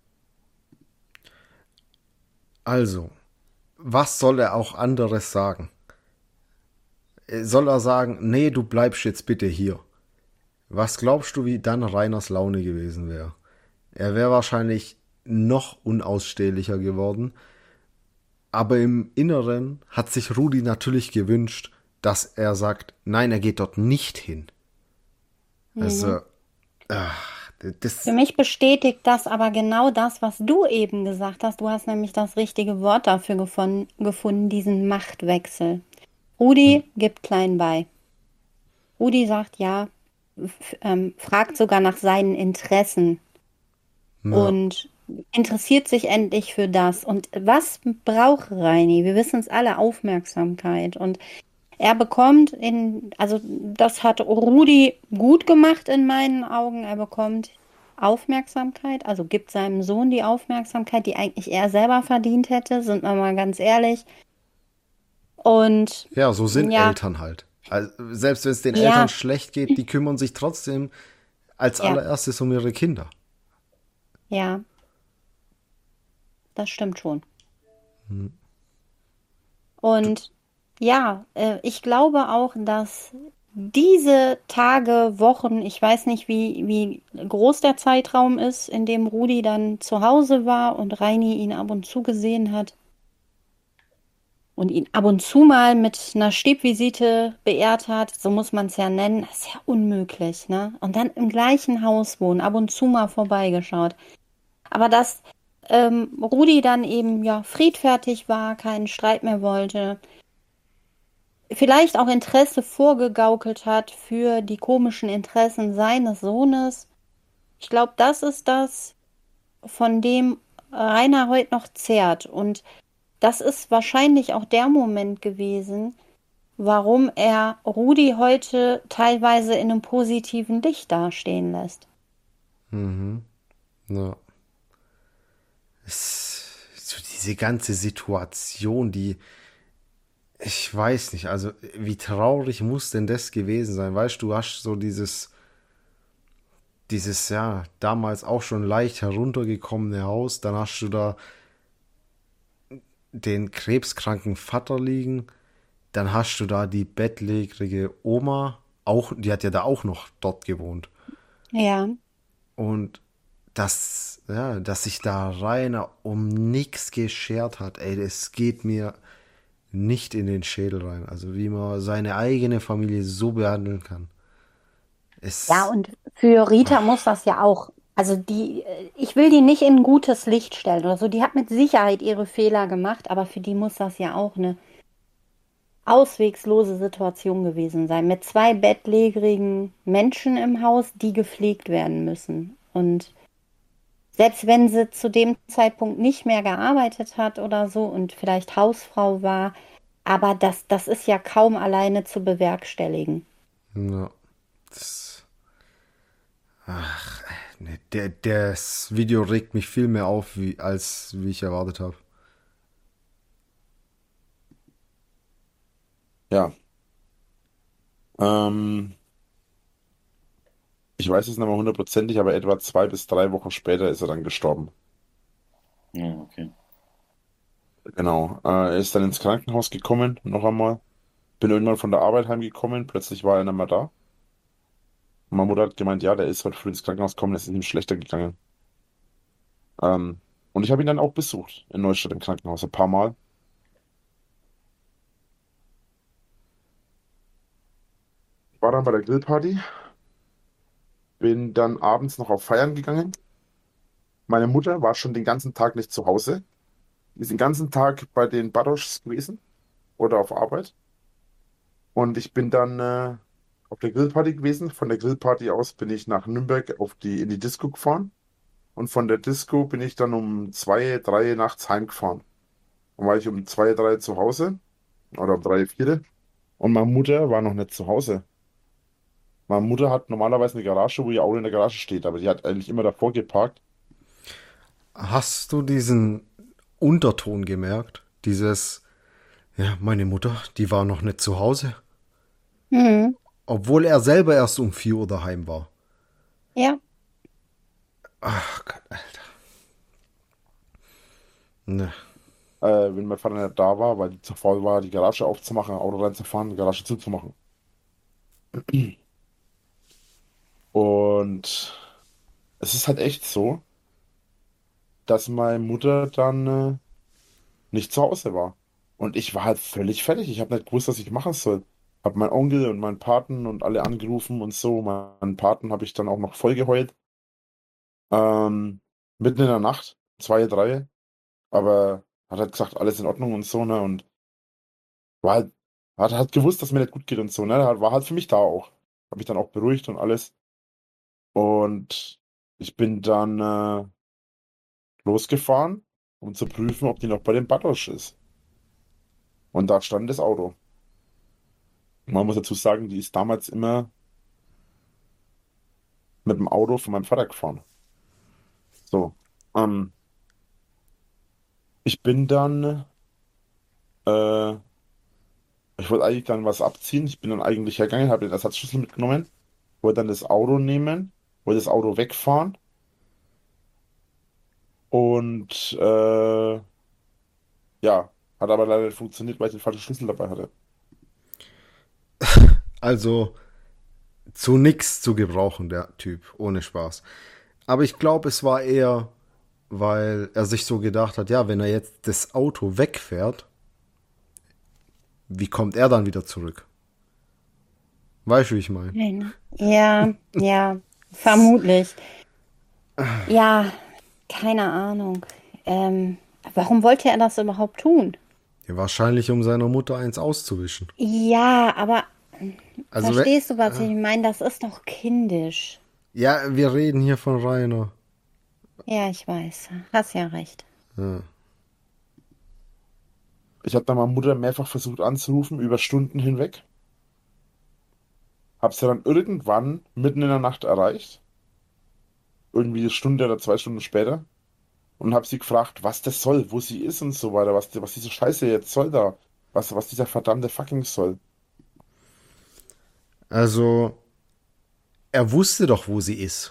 Also, was soll er auch anderes sagen? Soll er sagen, nee, du bleibst jetzt bitte hier? Was glaubst du, wie dann Rainers Laune gewesen wäre? Er wäre wahrscheinlich noch unausstehlicher geworden, aber im Inneren hat sich Rudi natürlich gewünscht, dass er sagt, nein, er geht dort nicht hin. Mhm. Also, ach, Für das, mich bestätigt das aber genau das, was du eben gesagt hast. Du hast nämlich das richtige Wort dafür gefon- gefunden, diesen Machtwechsel. Rudi gibt klein bei. Rudi sagt ja, f- ähm, fragt sogar nach seinen Interessen na, und interessiert sich endlich für das. Und was braucht Reini? Wir wissen es alle, Aufmerksamkeit. Und er bekommt in, also das hat Rudi gut gemacht in meinen Augen. Er bekommt Aufmerksamkeit, also gibt seinem Sohn die Aufmerksamkeit, die eigentlich er selber verdient hätte, sind wir mal ganz ehrlich. Und ja, so sind ja, Eltern halt. Also, selbst wenn es den Eltern ja, schlecht geht, die kümmern sich trotzdem als ja, allererstes um ihre Kinder. ja, das stimmt schon. Und ja, äh, ich glaube auch, dass diese Tage, Wochen, ich weiß nicht, wie, wie groß der Zeitraum ist, in dem Rudi dann zu Hause war und Reini ihn ab und zu gesehen hat, und ihn ab und zu mal mit einer Stippvisite beehrt hat, so muss man es ja nennen, das ist ja unmöglich, ne? Und dann im gleichen Haus wohnen, ab und zu mal vorbeigeschaut. Aber dass ähm, Rudi dann eben ja friedfertig war, keinen Streit mehr wollte, vielleicht auch Interesse vorgegaukelt hat für die komischen Interessen seines Sohnes. Ich glaube, das ist das, von dem Rainer heute noch zehrt. Und das ist wahrscheinlich auch der Moment gewesen, warum er Rudi heute teilweise in einem positiven Licht dastehen lässt. Mhm. Ja. Es, so diese ganze Situation, die, ich weiß nicht, also wie traurig muss denn das gewesen sein? Weißt du, du hast so dieses, dieses, ja, damals auch schon leicht heruntergekommene Haus, dann hast du da den krebskranken Vater liegen, dann hast du da die bettlägerige Oma, auch, die hat ja da auch noch dort gewohnt. Ja, Und dass, ja, dass sich da Rainer um nichts geschert hat, ey, das geht mir nicht in den Schädel rein. Also wie man seine eigene Familie so behandeln kann. ja, Es, und für Rita muss das ja auch, also die, äh, ich will die nicht in ein gutes Licht stellen oder so, die hat mit Sicherheit ihre Fehler gemacht, aber für die muss das ja auch eine auswegslose Situation gewesen sein, mit zwei bettlägerigen Menschen im Haus, die gepflegt werden müssen. Und selbst wenn sie zu dem Zeitpunkt nicht mehr gearbeitet hat oder so und vielleicht Hausfrau war, aber das, das ist ja kaum alleine zu bewerkstelligen. ja, das, ne, der, das Video regt mich viel mehr auf, wie, als wie ich erwartet habe. Ja. Ähm, ich weiß es nicht mehr hundertprozentig, aber etwa zwei bis drei Wochen später ist er dann gestorben. Ja, okay. Genau. Äh, er ist dann ins Krankenhaus gekommen, noch einmal. Bin irgendwann von der Arbeit heimgekommen, plötzlich war er nicht mehr da. Und meine Mutter hat gemeint, ja, der ist heute früh ins Krankenhaus gekommen, es ist ihm schlechter gegangen. Ähm, und ich habe ihn dann auch besucht in Neustadt im Krankenhaus ein paar Mal. Ich war dann bei der Grillparty, bin dann abends noch auf Feiern gegangen. Meine Mutter war schon den ganzen Tag nicht zu Hause. Die ist den ganzen Tag bei den Baroschs gewesen oder auf Arbeit. Und ich bin dann äh, auf der Grillparty gewesen. Von der Grillparty aus bin ich nach Nürnberg auf die, in die Disco gefahren. Und von der Disco bin ich dann um zwei, drei nachts heimgefahren. Dann war ich um zwei, drei zu Hause oder um drei, vier. Und meine Mutter war noch nicht zu Hause. Meine Mutter hat normalerweise eine Garage, wo ihr Auto in der Garage steht, aber die hat eigentlich immer davor geparkt. Hast du diesen Unterton gemerkt? Dieses, ja, meine Mutter, die war noch nicht zu Hause. Mhm. Obwohl er selber erst um vier Uhr daheim war. Ja, Ach Gott, Alter. Ne. Äh, wenn mein Vater nicht da war, weil die zu faul war, die Garage aufzumachen, Auto reinzufahren, die Garage zuzumachen. Und es ist halt echt so, dass meine Mutter dann äh, nicht zu Hause war. Und ich war halt völlig fertig. Ich habe nicht gewusst, was ich machen soll. Hab meinen Onkel und meinen Paten und alle angerufen und so. Meinen Paten habe ich dann auch noch voll geheult. Ähm, mitten in der Nacht, zwei, drei. Aber hat halt gesagt, alles in Ordnung und so, ne? Und war halt, hat halt gewusst, dass mir nicht gut geht und so, ne? War halt für mich da auch. Hab mich dann auch beruhigt und alles. Und ich bin dann äh, losgefahren, um zu prüfen, ob die noch bei dem Badosch ist. Und da stand das Auto. Man muss dazu sagen, die ist damals immer mit dem Auto von meinem Vater gefahren. So. Ähm, ich bin dann, äh, ich wollte eigentlich dann was abziehen. Ich bin dann eigentlich hergegangen, habe den Ersatzschlüssel mitgenommen, wollte dann das Auto nehmen, wollte das Auto wegfahren und äh, ja, hat aber leider nicht funktioniert, weil ich den falschen Schlüssel dabei hatte. Also zu nix zu gebrauchen, der Typ, ohne Spaß. Aber ich glaube, es war eher, weil er sich so gedacht hat, ja, wenn er jetzt das Auto wegfährt, wie kommt er dann wieder zurück? Weißt du, wie ich meine? Ja, ja, vermutlich. Ja, keine Ahnung. Ähm, warum wollte er das überhaupt tun? Ja, wahrscheinlich, um seiner Mutter eins auszuwischen. Ja, aber Also, we- verstehst du, was ich meine? Das ist doch kindisch. ja, wir reden hier von Rainer. Ja, ich weiß. Hast ja recht. Ja. Ich habe dann meine Mutter mehrfach versucht anzurufen, über Stunden hinweg. Hab sie dann irgendwann mitten in der Nacht erreicht. Irgendwie eine Stunde oder zwei Stunden später. Und hab sie gefragt, was das soll, wo sie ist und so weiter, was, was diese Scheiße jetzt soll da. Was, was dieser verdammte fucking soll. Also, er wusste doch, wo sie ist.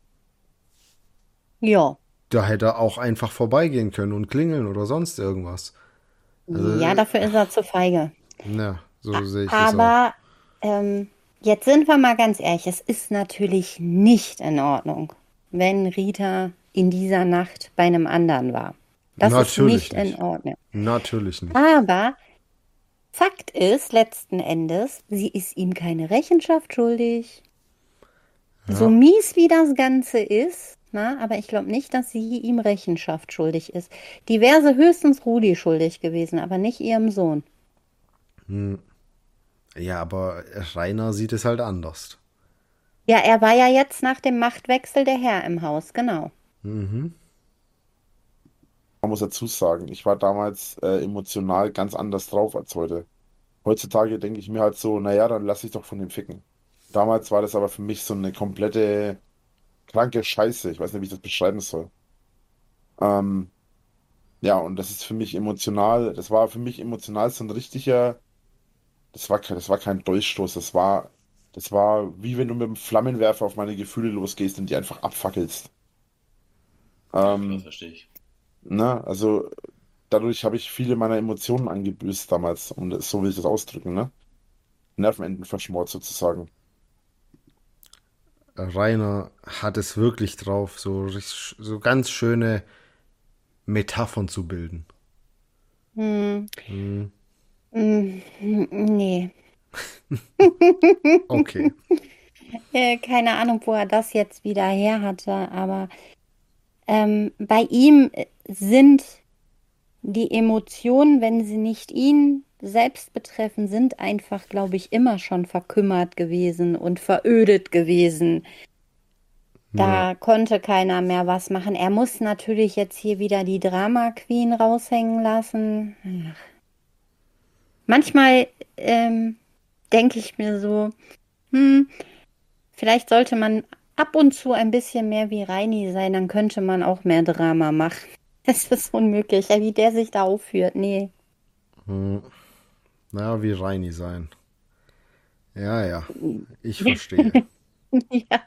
Ja. Da hätte er auch einfach vorbeigehen können und klingeln oder sonst irgendwas. Also, Ja, dafür ist er zu feige. ja, so sehe ich das auch. Aber ähm, jetzt sind wir mal ganz ehrlich, es ist natürlich nicht in Ordnung, wenn Rita in dieser Nacht bei einem anderen war. Das Natürlich ist nicht, nicht. in Ordnung. Natürlich nicht. Aber Fakt ist letzten Endes, sie ist ihm keine Rechenschaft schuldig. So mies wie das Ganze ist, na, aber ich glaube nicht, dass sie ihm Rechenschaft schuldig ist. Die wäre sie höchstens Rudi schuldig gewesen, aber nicht ihrem Sohn. Ja, aber Rainer sieht es halt anders. Ja, er war ja jetzt nach dem Machtwechsel der Herr im Haus, genau. Mhm. Man muss dazu sagen, ich war damals äh, emotional ganz anders drauf als heute. Heutzutage denke ich mir halt so, naja, dann lass ich doch von dem ficken. Damals war das aber für mich so eine komplette kranke Scheiße. Ich weiß nicht, wie ich das beschreiben soll. Ähm, ja, und das ist für mich emotional, das war für mich emotional so ein richtiger, das war kein, das war kein Dolchstoß, das war, das war wie wenn du mit einem Flammenwerfer auf meine Gefühle losgehst und die einfach abfackelst. Ähm, Das verstehe ich. ne, also dadurch habe ich viele meiner Emotionen angebüßt damals, und das, so will ich das ausdrücken, ne? Nervenenden verschmort sozusagen. Rainer hat es wirklich drauf, so, richt- so ganz schöne Metaphern zu bilden. Hm, Hm, hm, nee. okay. Äh, keine Ahnung, wo er das jetzt wieder her hatte, aber ähm, bei ihm äh, sind die Emotionen, wenn sie nicht ihn selbst betreffen, sind einfach, glaube ich, immer schon verkümmert gewesen und verödet gewesen. Da konnte keiner mehr was machen. Er muss natürlich jetzt hier wieder die Drama Queen raushängen lassen. Ach. Manchmal ähm, denke ich mir so, hm, vielleicht sollte man ab und zu ein bisschen mehr wie Reini sein, dann könnte man auch mehr Drama machen. Das ist unmöglich, ja, wie der sich da aufführt. Nee. Hm. Na, wie Reini sein. Ja, ja. Ich verstehe. Ja,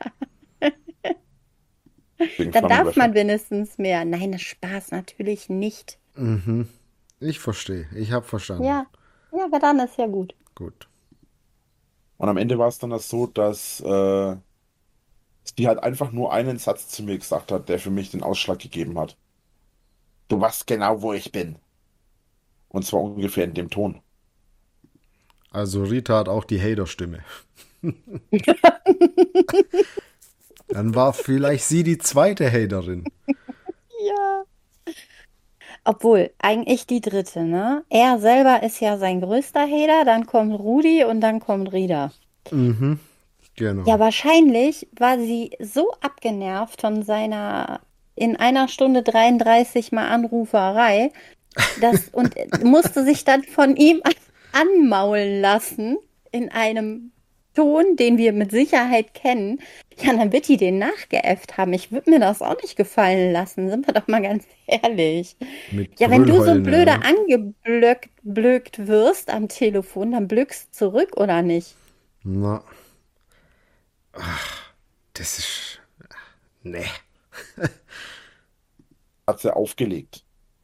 Wegen dann darf Flammenwerfer. man wenigstens mehr. Nein, das Spaß natürlich nicht. Mhm. Ich verstehe. Ich habe verstanden. Ja, ja, aber dann ist ja gut. Gut. Und am Ende war es dann das so, dass äh, die halt einfach nur einen Satz zu mir gesagt hat, der für mich den Ausschlag gegeben hat. Du weißt genau, wo ich bin. Und zwar ungefähr in dem Ton. Also Rita hat auch die Hater-Stimme. Dann war vielleicht sie die zweite Haterin. Ja. Obwohl, eigentlich die dritte, ne? Er selber ist ja sein größter Hater, dann kommt Rudi und dann kommt Rita. Mhm. Genau. Ja, wahrscheinlich war sie so abgenervt von seiner in einer Stunde dreiunddreißig Mal Anruferei, dass, und musste sich dann von ihm anmaulen lassen in einem Ton, den wir mit Sicherheit kennen. Ja, dann wird die den nachgeäfft haben. Ich würde mir das auch nicht gefallen lassen, sind wir doch mal ganz ehrlich. Mit Ja, wenn du so Brüllheulen, blöde ja. angeblökt blökt wirst am Telefon, dann blökst du zurück, oder nicht? Na. Ach, das ist. Nee. Hat sie aufgelegt.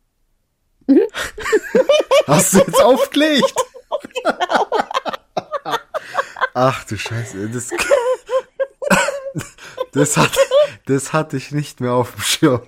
Hast du jetzt aufgelegt? Ach du Scheiße. Das, das, hat, das hatte ich nicht mehr auf dem Schirm.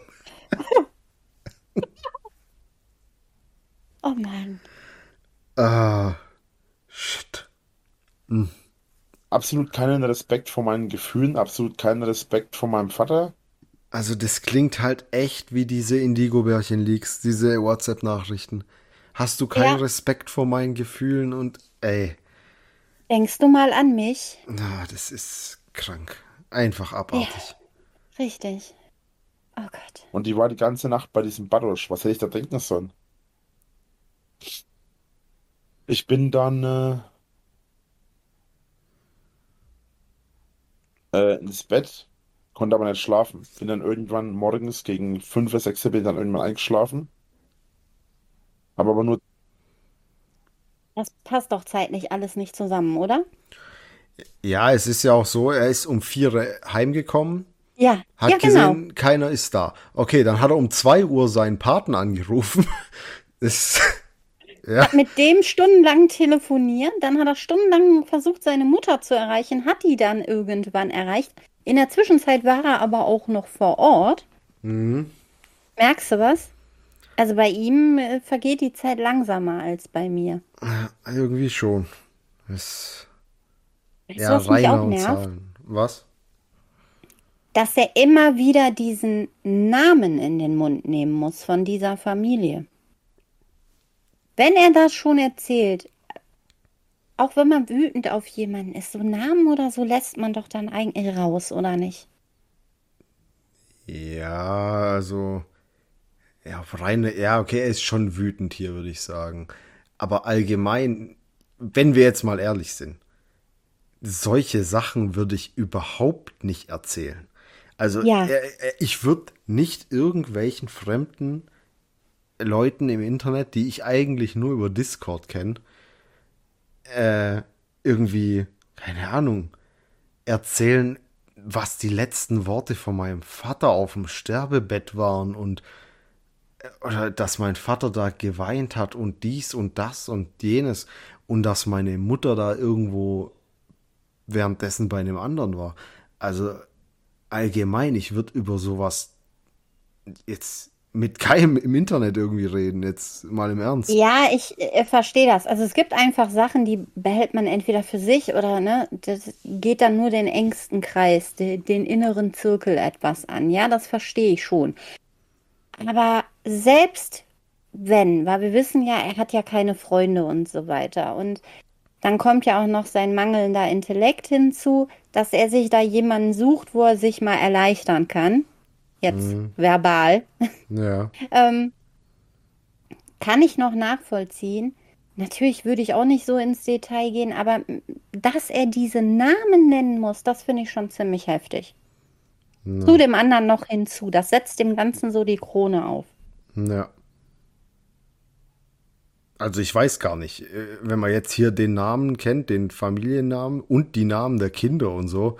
Oh Mann. Ah, Shit. Absolut keinen Respekt vor meinen Gefühlen, absolut keinen Respekt vor meinem Vater. Also das klingt halt echt wie diese Indigo-Bärchen-Leaks, diese WhatsApp-Nachrichten. Hast du keinen Ja, Respekt vor meinen Gefühlen und ey, denkst du mal an mich? na, das ist krank. Einfach Ja, abartig. richtig. Oh Gott. Und die war die ganze Nacht bei diesem Barosch. Was hätte ich da denken sollen? Ich bin dann äh, äh, ins Bett, konnte aber nicht schlafen. Bin dann irgendwann morgens gegen fünf, sechs bin ich dann irgendwann eingeschlafen. Habe aber nur, Das passt doch zeitlich alles nicht zusammen, oder? Ja, es ist ja auch so, er ist um vier Uhr heimgekommen, Ja, ja, hat genau. gesehen, keiner ist da. Okay, dann hat er um zwei Uhr seinen Partner angerufen. Das, ja, Hat mit dem stundenlang telefoniert, dann hat er stundenlang versucht, seine Mutter zu erreichen, hat die dann irgendwann erreicht. In der Zwischenzeit war er aber auch noch vor Ort. Merkst du was? Also bei ihm äh, vergeht die Zeit langsamer als bei mir. irgendwie schon. Das, Weißt du, ja, was mich Rainer auch und nervt? Zahlen. Was? Dass er immer wieder diesen Namen in den Mund nehmen muss von dieser Familie. Wenn er das schon erzählt, auch wenn man wütend auf jemanden ist, so Namen oder so lässt man doch dann eigentlich raus, oder nicht? Ja, also, ja, auf reine, ja, okay, er ist schon wütend hier, würde ich sagen. Aber allgemein, wenn wir jetzt mal ehrlich sind, solche Sachen würde ich überhaupt nicht erzählen. Also, Ja, äh, äh, ich würde nicht irgendwelchen fremden Leuten im Internet, die ich eigentlich nur über Discord kenne, äh, irgendwie, keine Ahnung, erzählen, was die letzten Worte von meinem Vater auf dem Sterbebett waren und oder dass mein Vater da geweint hat und dies und das und jenes und dass meine Mutter da irgendwo währenddessen bei einem anderen war. Also allgemein, ich würde über sowas jetzt mit keinem im Internet irgendwie reden, jetzt mal im Ernst. ja, ich äh, verstehe das. Also es gibt einfach Sachen, die behält man entweder für sich oder ne, das geht dann nur den engsten Kreis, den, den inneren Zirkel etwas an. Ja, das verstehe ich schon. Aber selbst wenn, weil wir wissen ja, er hat ja keine Freunde und so weiter. Und dann kommt ja auch noch sein mangelnder Intellekt hinzu, dass er sich da jemanden sucht, wo er sich mal erleichtern kann. Jetzt verbal. Ja. Ähm, kann ich noch nachvollziehen. Natürlich würde ich auch nicht so ins Detail gehen, aber mm, dass er diese Namen nennen muss, das finde ich schon ziemlich heftig. Zu dem anderen noch hinzu. Das setzt dem Ganzen so die Krone auf. Ja. Also ich weiß gar nicht, äh, wenn man jetzt hier den Namen kennt, den Familiennamen und die Namen der Kinder und so,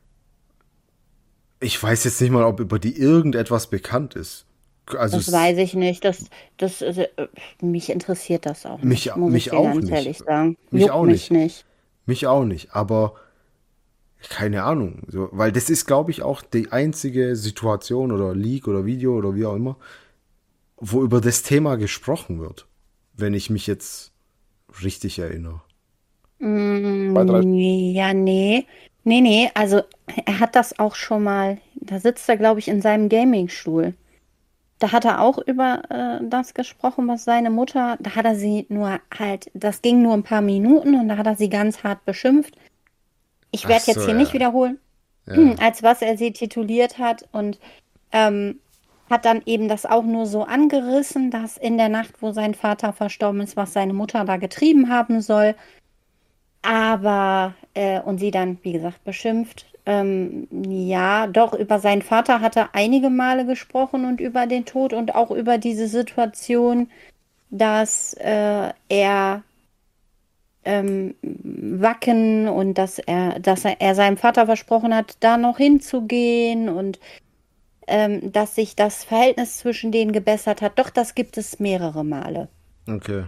ich weiß jetzt nicht mal, ob über die irgendetwas bekannt ist. Also Das es, weiß ich nicht. Das, das, äh, mich interessiert das auch mich, nicht, muss ich mich dir auch ganz nicht. ehrlich sagen. Mich Juckt auch mich nicht. nicht. Mich auch nicht. Aber keine Ahnung. So, weil das ist, glaube ich, auch die einzige Situation oder Leak oder Video oder wie auch immer, wo über das Thema gesprochen wird. Wenn ich mich jetzt richtig erinnere. zwei, drei, Mm, ja, nee. Nee, nee, also er hat das auch schon mal, da sitzt er, glaube ich, in seinem Gamingstuhl. Da hat er auch über äh, das gesprochen, was seine Mutter, da hat er sie nur halt, das ging nur ein paar Minuten und da hat er sie ganz hart beschimpft. Ich Ach werde jetzt so, hier nicht ja. wiederholen, Ja. als was er sie tituliert hat und ähm, hat dann eben das auch nur so angerissen, dass in der Nacht, wo sein Vater verstorben ist, was seine Mutter da getrieben haben soll. Aber, äh, und sie dann, wie gesagt, beschimpft. Ähm, ja, doch, über seinen Vater hat er einige Male gesprochen und über den Tod und auch über diese Situation, dass äh, er ähm, Wacken und dass er, dass er, er seinem Vater versprochen hat, da noch hinzugehen und ähm, dass sich das Verhältnis zwischen denen gebessert hat. Doch, das gibt es mehrere Male. Okay.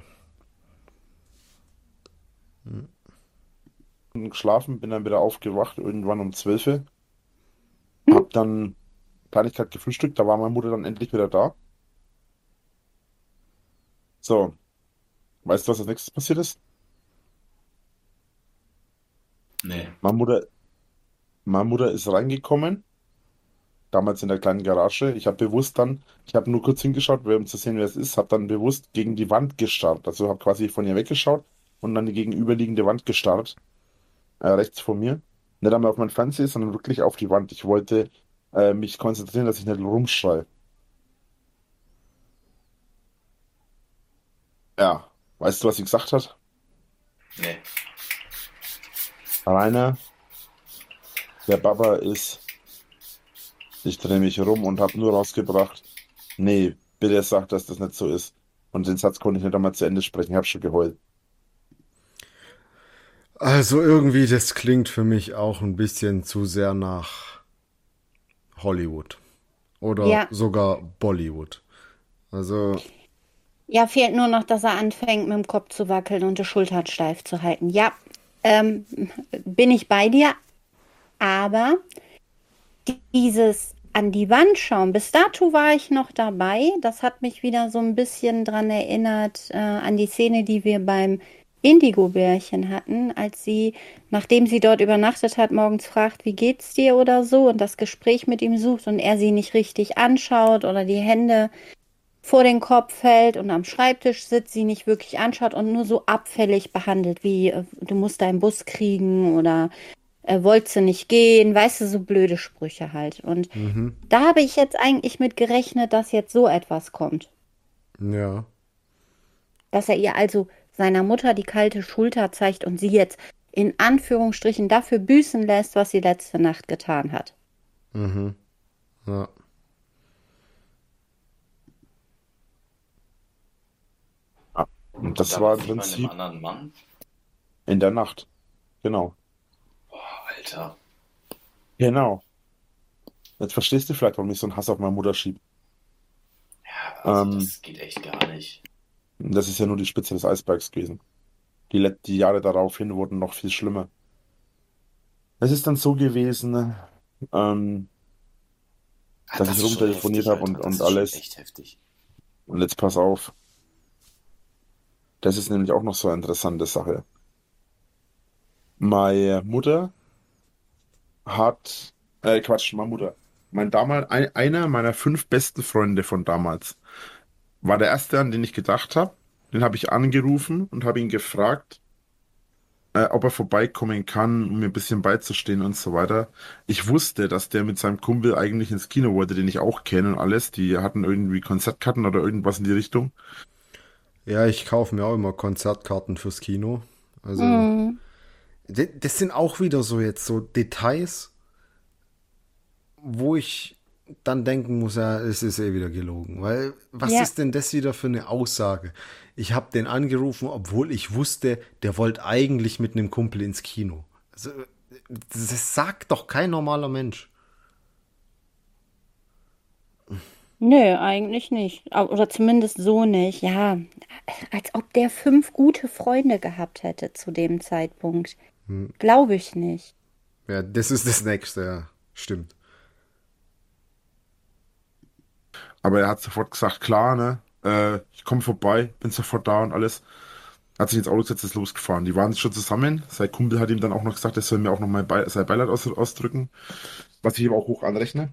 geschlafen, bin dann wieder aufgewacht, irgendwann um zwölf. Hab dann Kleinigkeit gefrühstückt, da war meine Mutter dann endlich wieder da. So, weißt du, was als nächstes passiert ist? Meine Mutter, meine Mutter ist reingekommen, damals in der kleinen Garage. Ich habe bewusst dann, ich habe nur kurz hingeschaut, um zu sehen, wer es ist, habe dann bewusst gegen die Wand gestarrt. Also habe quasi von ihr weggeschaut und dann die gegenüberliegende Wand gestarrt, äh, rechts von mir. Nicht einmal auf mein Fernseher, sondern wirklich auf die Wand. Ich wollte äh, mich konzentrieren, dass ich nicht rumschreie. Ja, weißt du, was sie gesagt hat? Nee. Rainer, der Papa ist, ich drehe mich rum und habe nur rausgebracht, nee, bitte sag, dass das nicht so ist. Und den Satz konnte ich nicht einmal zu Ende sprechen, ich habe schon geheult. Also irgendwie, das klingt für mich auch ein bisschen zu sehr nach Hollywood oder Ja, sogar Bollywood. Also, ja, fehlt nur noch, dass er anfängt, mit dem Kopf zu wackeln und die Schultern steif zu halten. Ja, ähm, bin ich bei dir, aber dieses an die Wand schauen, bis dato war ich noch dabei. Das hat mich wieder so ein bisschen dran erinnert, äh, an die Szene, die wir beim Indigo-Bärchen hatten, als sie, nachdem sie dort übernachtet hat, morgens fragt, wie geht's dir oder so und das Gespräch mit ihm sucht und er sie nicht richtig anschaut oder die Hände vor den Kopf hält und am Schreibtisch sitzt, sie nicht wirklich anschaut und nur so abfällig behandelt, wie äh, du musst deinen Bus kriegen oder äh, wolltest du nicht gehen, weißt du, so blöde Sprüche halt. Und mhm, da habe ich jetzt eigentlich mit gerechnet, dass jetzt so etwas kommt. ja. Dass er ihr also seiner Mutter die kalte Schulter zeigt und sie jetzt in Anführungsstrichen dafür büßen lässt, was sie letzte Nacht getan hat. Mhm, ja. Ah, und Und das da war war im sie bei einem Prinzip anderen Mann? in der Nacht. Genau. Boah, Alter. Genau. Jetzt verstehst du vielleicht, warum ich so einen Hass auf meine Mutter schiebe. Ja, also Ähm, das geht echt gar nicht. das ist ja nur die Spitze des Eisbergs gewesen. Die, Let- die Jahre daraufhin wurden noch viel schlimmer. Es ist dann so gewesen, ähm, Ah, dass ich das ist schon rumtelefoniert heftig, habe Alter. und, Das und ist schon alles. echt heftig. Und jetzt pass auf. Das ist nämlich auch noch so eine interessante Sache. Meine Mutter hat, äh, Quatsch, meine Mutter. Mein damals, ein, einer meiner fünf besten Freunde von damals war der erste, an den ich gedacht habe. Den habe ich angerufen und habe ihn gefragt, äh, ob er vorbeikommen kann, um mir ein bisschen beizustehen und so weiter. Ich wusste, dass der mit seinem Kumpel eigentlich ins Kino wollte, den ich auch kenne und alles. Die hatten irgendwie Konzertkarten oder irgendwas in die Richtung. Ja, ich kaufe mir auch immer Konzertkarten fürs Kino. Also, Hm, d- das sind auch wieder so jetzt so Details, wo ich dann denken muss, ja, es ist eh wieder gelogen. Weil, was ja. ist denn das wieder für eine Aussage? Ich habe den angerufen, obwohl ich wusste, der wollte eigentlich mit einem Kumpel ins Kino. Also, das sagt doch kein normaler Mensch. Nö, eigentlich nicht. Au- Oder zumindest so nicht. Ja, als ob der fünf gute Freunde gehabt hätte zu dem Zeitpunkt. Glaube ich nicht. Ja, das ist das Nächste, ja. Stimmt. Aber er hat sofort gesagt, klar, ne? Äh, ich komme vorbei, bin sofort da und alles. Hat sich ins Auto gesetzt, ist losgefahren. Die waren schon zusammen. Sein Kumpel hat ihm dann auch noch gesagt, er soll mir auch noch mal Be sein Beileid aus ausdrücken, was ich ihm auch hoch anrechne.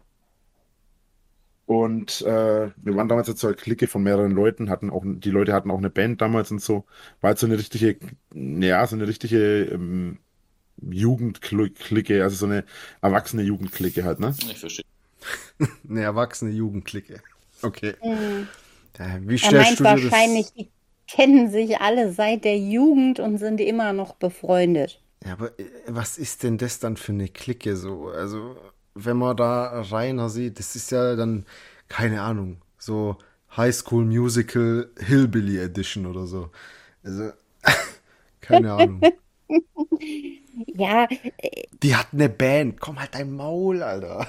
Und äh, wir waren damals jetzt so eine Clique von mehreren Leuten, hatten auch, die Leute hatten auch eine Band damals und so. War halt so eine richtige, ja, so eine richtige ähm, Jugendclique, also so eine erwachsene Jugendclique halt, ne? Ich verstehe. Eine erwachsene Jugendclicke. Okay. Hm. Ja, wie Er stellst meint du dir wahrscheinlich, das? die kennen sich alle seit der Jugend und sind immer noch befreundet. Ja, aber äh, was ist denn das dann für eine Clique so? Also, wenn man da Rainer sieht, das ist ja dann, keine Ahnung, so High School Musical Hillbilly Edition oder so. Also, keine Ahnung. Ja, Die hat eine Band. Komm halt dein Maul, Alter.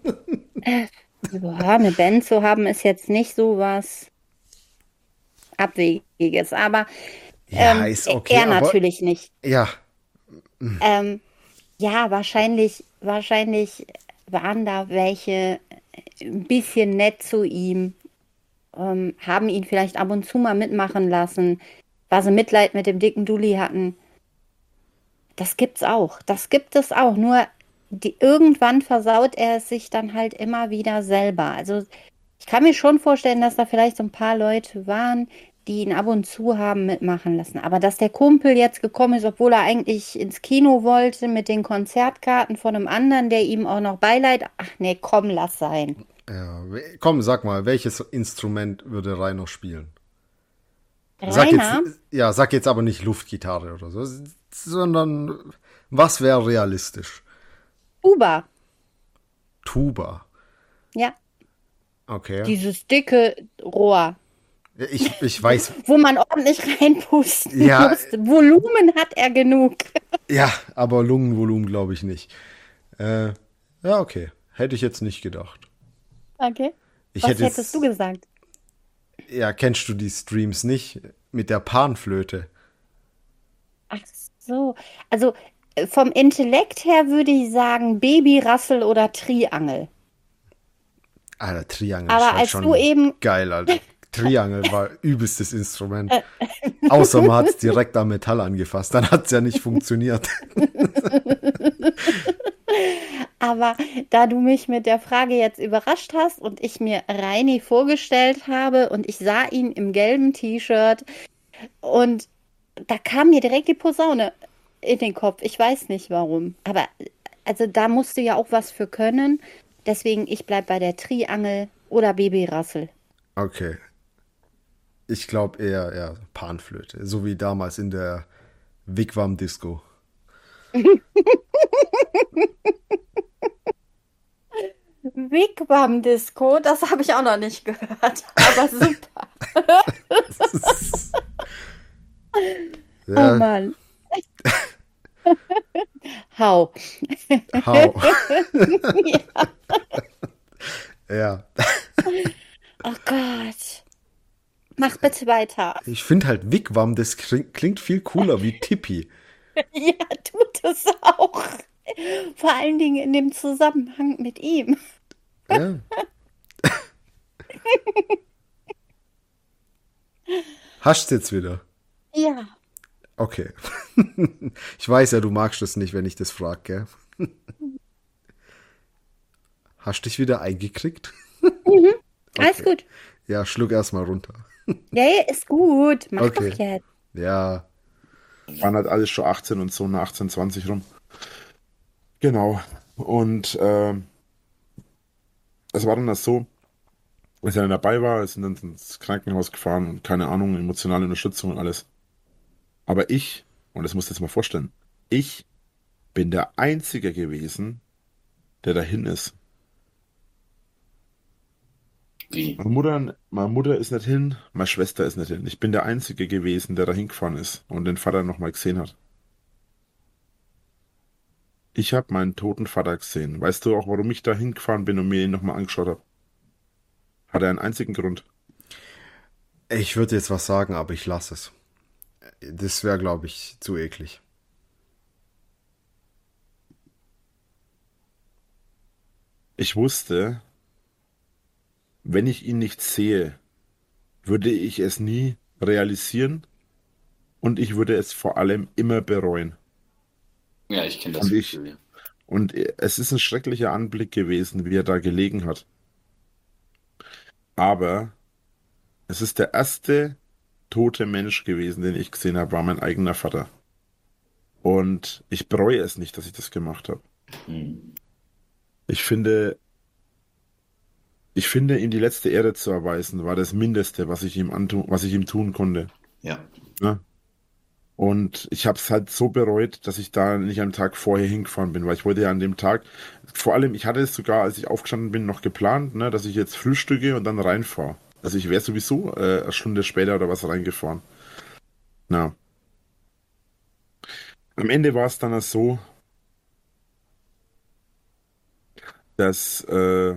ja, eine Band zu haben ist jetzt nicht so was Abwegiges, aber Ja, ähm, ist okay, er aber natürlich nicht. ja, Ähm, ja, wahrscheinlich, wahrscheinlich waren da welche ein bisschen nett zu ihm, ähm, haben ihn vielleicht ab und zu mal mitmachen lassen, weil sie Mitleid mit dem dicken Dulli hatten. Das gibt's auch. Das gibt es auch. Nur die, irgendwann versaut er es sich dann halt immer wieder selber. Also ich kann mir schon vorstellen, dass da vielleicht so ein paar Leute waren, die ihn ab und zu haben mitmachen lassen. Aber dass der Kumpel jetzt gekommen ist, obwohl er eigentlich ins Kino wollte, mit den Konzertkarten von einem anderen, der ihm auch noch Beileid. Ach nee, komm, lass sein. Ja, we- komm, sag mal, welches Instrument würde Rainer spielen? Sag jetzt, Rainer? ja, sag jetzt aber nicht Luftgitarre oder so, sondern was wäre realistisch? Uber. Tuba. Ja, Okay. dieses dicke Rohr, Ich, ich weiß, wo man ordentlich reinpusten Ja. muss. Volumen hat er genug. ja, aber Lungenvolumen glaube ich nicht. Äh, ja, okay. Hätte ich jetzt nicht gedacht. Okay. Ich Was hätte hättest jetzt, du gesagt? ja, kennst du die Streams nicht? Mit der Panflöte. Ach so. Also äh, vom Intellekt her würde ich sagen Babyrassel oder Triangel. Alter, Triangel Aber ist halt als schon du eben- geil, Alter. Triangel war übelstes Instrument. Außer man hat es direkt am Metall angefasst. Dann hat es ja nicht funktioniert. Aber da du mich mit der Frage jetzt überrascht hast und ich mir Reini vorgestellt habe und ich sah ihn im gelben T-Shirt und da kam mir direkt die Posaune in den Kopf. Ich weiß nicht warum. Aber also da musst du ja auch was für können. Deswegen, ich bleib bei der Triangel oder Babyrassel. Okay. Ich glaube eher, eher Panflöte. So wie damals in der Wigwam-Disco. Wigwam-Disco, das habe ich auch noch nicht gehört. Aber super. Oh Ja, Mann. Hau. hau. Ja. Oh Gott. Mach bitte weiter. Ich finde halt Wigwam, das klingt, klingt viel cooler wie Tippi. Ja, tut es auch. Vor allen Dingen in dem Zusammenhang mit ihm. Ja. Hast du jetzt wieder? Ja. Okay. Ich weiß ja, du magst das nicht, wenn ich das frage, gell? Hast dich wieder eingekriegt? Alles gut. Ja, schluck erstmal runter. Ja, ja, ist gut. Mach Okay. doch jetzt. Ja, Waren halt alles schon achtzehn und so, nach achtzehn, zwanzig rum. Genau. Und ähm, es war dann das so, als er dann dabei war, ist dann ins Krankenhaus gefahren und keine Ahnung, emotionale Unterstützung und alles. Aber ich, und das musst du jetzt mal vorstellen, ich bin der Einzige gewesen, der dahin ist. Wie? Meine Mutter, meine Mutter ist nicht hin, meine Schwester ist nicht hin. Ich bin der Einzige gewesen, der da hingefahren ist und den Vater nochmal gesehen hat. Ich habe meinen toten Vater gesehen. Weißt du auch, warum ich da hingefahren bin und mir ihn nochmal angeschaut habe? Hat er einen einzigen Grund. ich würde jetzt was sagen, aber ich lasse es. Das wäre, glaube ich, zu eklig. Ich wusste, wenn ich ihn nicht sehe, würde ich es nie realisieren und ich würde es vor allem immer bereuen. Ja, ich kenne das Und ich- Gefühl, ja. Und es ist ein schrecklicher Anblick gewesen, wie er da gelegen hat. Aber es ist der erste tote Mensch gewesen, den ich gesehen habe, war mein eigener Vater. Und ich bereue es nicht, dass ich das gemacht habe. Hm. Ich finde, ich finde, ihm die letzte Ehre zu erweisen, war das Mindeste, was ich ihm antun, was ich ihm tun konnte. Ja. Ne? Und ich habe es halt so bereut, dass ich da nicht am Tag vorher hingefahren bin, weil ich wollte ja an dem Tag, vor allem, ich hatte es sogar, als ich aufgestanden bin, noch geplant, ne, dass ich jetzt frühstücke und dann reinfahre. Also ich wäre sowieso äh, eine Stunde später oder was reingefahren. Na. Am Ende war es dann so, dass äh,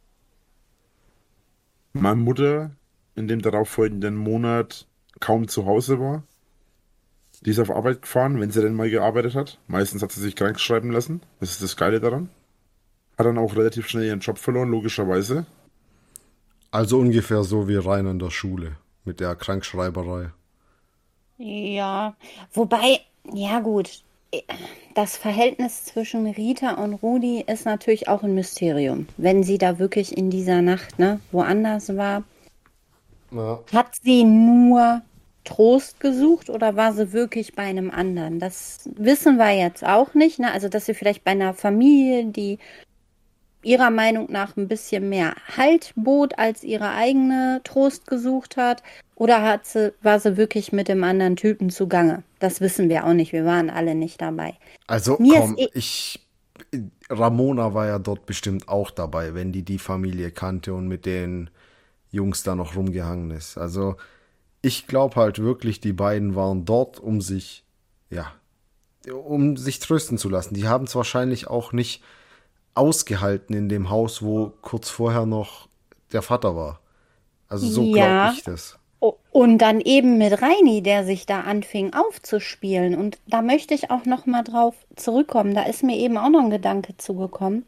meine Mutter in dem darauffolgenden Monat kaum zu Hause war. Die ist auf Arbeit gefahren, wenn sie denn mal gearbeitet hat. Meistens hat sie sich krank schreiben lassen. Das ist das Geile daran. Hat dann auch relativ schnell ihren Job verloren, logischerweise. Also ungefähr so wie Rein in der Schule mit der Krankschreiberei. Ja, wobei, ja gut, das Verhältnis zwischen Rita und Rudi ist natürlich auch ein Mysterium. Wenn sie da wirklich in dieser Nacht, ne, woanders war, Ja. hat sie nur Trost gesucht oder war sie wirklich bei einem anderen? Das wissen wir jetzt auch nicht, ne? Also, dass sie vielleicht bei einer Familie, die ihrer Meinung nach ein bisschen mehr Halt bot, als ihre eigene Trost gesucht hat, oder hat sie, war sie wirklich mit dem anderen Typen zugange? Das wissen wir auch nicht. Wir waren alle nicht dabei. Also Mir ist komm, eh, ich, Ramona war ja dort bestimmt auch dabei, wenn die die Familie kannte und mit den Jungs da noch rumgehangen ist. Also ich glaube halt wirklich, die beiden waren dort, um sich, ja, um sich trösten zu lassen. Die haben es wahrscheinlich auch nicht ausgehalten in dem Haus, wo kurz vorher noch der Vater war. Also so glaube ja. ich das. O- Und dann eben mit Reini, der sich da anfing aufzuspielen. Und da möchte ich auch noch mal drauf zurückkommen. Da ist mir eben auch noch ein Gedanke zugekommen.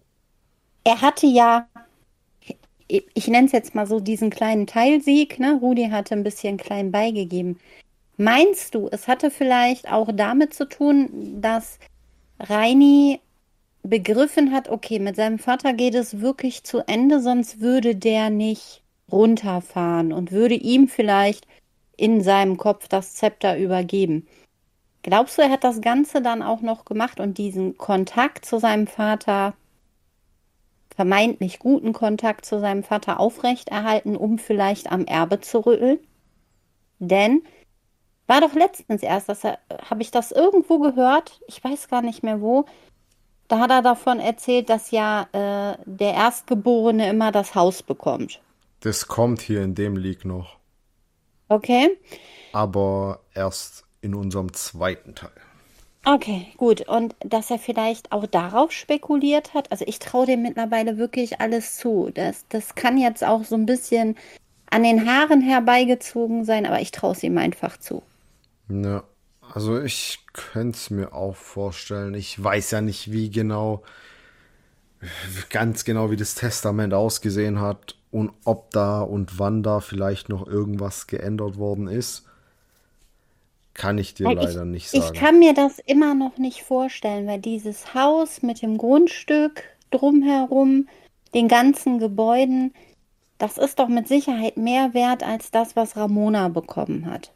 Er hatte ja, ich ich nenne es jetzt mal so, diesen kleinen Teilsieg, ne? Rudi hatte ein bisschen klein beigegeben. Meinst du, es hatte vielleicht auch damit zu tun, dass Reini begriffen hat, okay, mit seinem Vater geht es wirklich zu Ende, sonst würde der nicht runterfahren und würde ihm vielleicht in seinem Kopf das Zepter übergeben. Glaubst du, er hat das Ganze dann auch noch gemacht und diesen Kontakt zu seinem Vater, vermeintlich guten Kontakt zu seinem Vater aufrechterhalten, um vielleicht am Erbe zu rütteln? Denn war doch letztens erst, dass er, habe ich das irgendwo gehört, ich weiß gar nicht mehr wo, da hat er davon erzählt, dass ja äh, der Erstgeborene immer das Haus bekommt. Das kommt hier in dem League noch, Okay? aber erst in unserem zweiten Teil. Okay, gut. Und dass er vielleicht auch darauf spekuliert hat. Also ich traue dem mittlerweile wirklich alles zu. Das, das kann jetzt auch so ein bisschen an den Haaren herbeigezogen sein, aber ich traue es ihm einfach zu. Ja, also ich könnte es mir auch vorstellen. Ich weiß ja nicht, wie genau, ganz genau, wie das Testament ausgesehen hat und ob da und wann da vielleicht noch irgendwas geändert worden ist, kann ich dir Weil ich, leider nicht ich sagen. kann mir das immer noch nicht vorstellen, weil dieses Haus mit dem Grundstück drumherum, den ganzen Gebäuden, das ist doch mit Sicherheit mehr wert als das, was Ramona bekommen hat.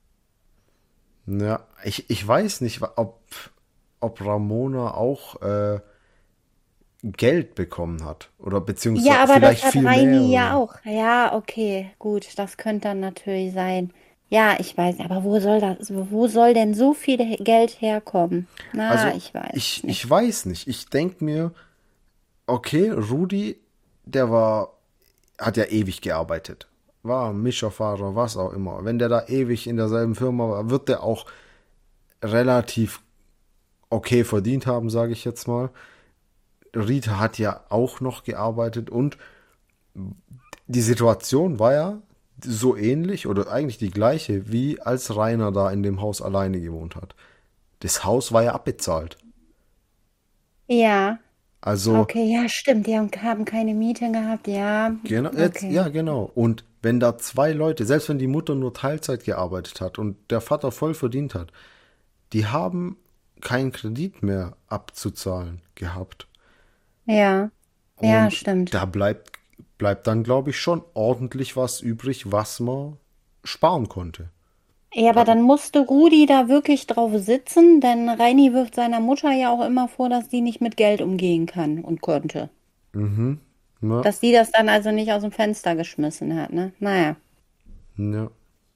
Ja, ich, ich weiß nicht, ob, ob Ramona auch äh, Geld bekommen hat oder Ja, beziehungsweise aber das vielleicht hat viel mehr. Reini ja Oder? auch. Ja, okay, gut, das könnte dann natürlich sein. Ja, ich weiß, aber wo soll das, wo soll denn so viel He- Geld herkommen? Na, Also ich weiß ich, nicht. ich weiß nicht. Ich denke mir, okay, Rudi, der war, hat ja ewig gearbeitet. War Mischerfahrer, was auch immer. Wenn der da ewig in derselben Firma war, wird der auch relativ okay verdient haben, sage ich jetzt mal. Rita hat ja auch noch gearbeitet und die Situation war ja so ähnlich oder eigentlich die gleiche, wie als Rainer da in dem Haus alleine gewohnt hat. Das Haus war ja abbezahlt. Ja, Also, okay, ja, stimmt, die haben, haben keine Miete gehabt, ja, genau, jetzt, okay. ja, genau. Und wenn da zwei Leute, selbst wenn die Mutter nur Teilzeit gearbeitet hat und der Vater voll verdient hat, die haben keinen Kredit mehr abzuzahlen gehabt. Ja, ja, Und stimmt. da bleibt, bleibt dann, glaube ich, schon ordentlich was übrig, was man sparen konnte. Ja, aber dann musste Rudi da wirklich drauf sitzen, denn Reini wirft seiner Mutter ja auch immer vor, dass die nicht mit Geld umgehen kann und konnte. Ja, Dass die das dann also nicht aus dem Fenster geschmissen hat, ne? Naja. ja.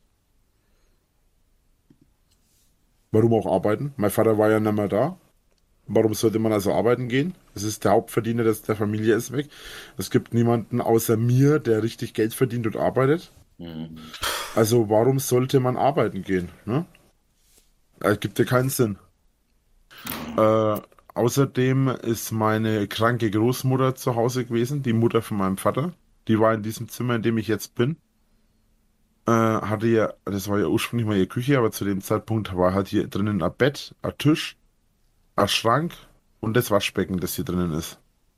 Warum auch arbeiten? Mein Vater war ja nicht mehr da. Warum sollte man also arbeiten gehen? Das ist der Hauptverdiener des, der Familie ist weg. Es gibt niemanden außer mir, der richtig Geld verdient und arbeitet. Mhm. Also warum sollte man arbeiten gehen? Ne? Äh, gibt ja keinen Sinn. Äh, außerdem ist meine kranke Großmutter zu Hause gewesen, die Mutter von meinem Vater. Die war in diesem Zimmer, in dem ich jetzt bin. Äh, hatte ja, das war ja ursprünglich mal ihre Küche, aber zu dem Zeitpunkt war halt hier drinnen ein Bett, ein Tisch, ein Schrank und das Waschbecken, das hier drinnen ist.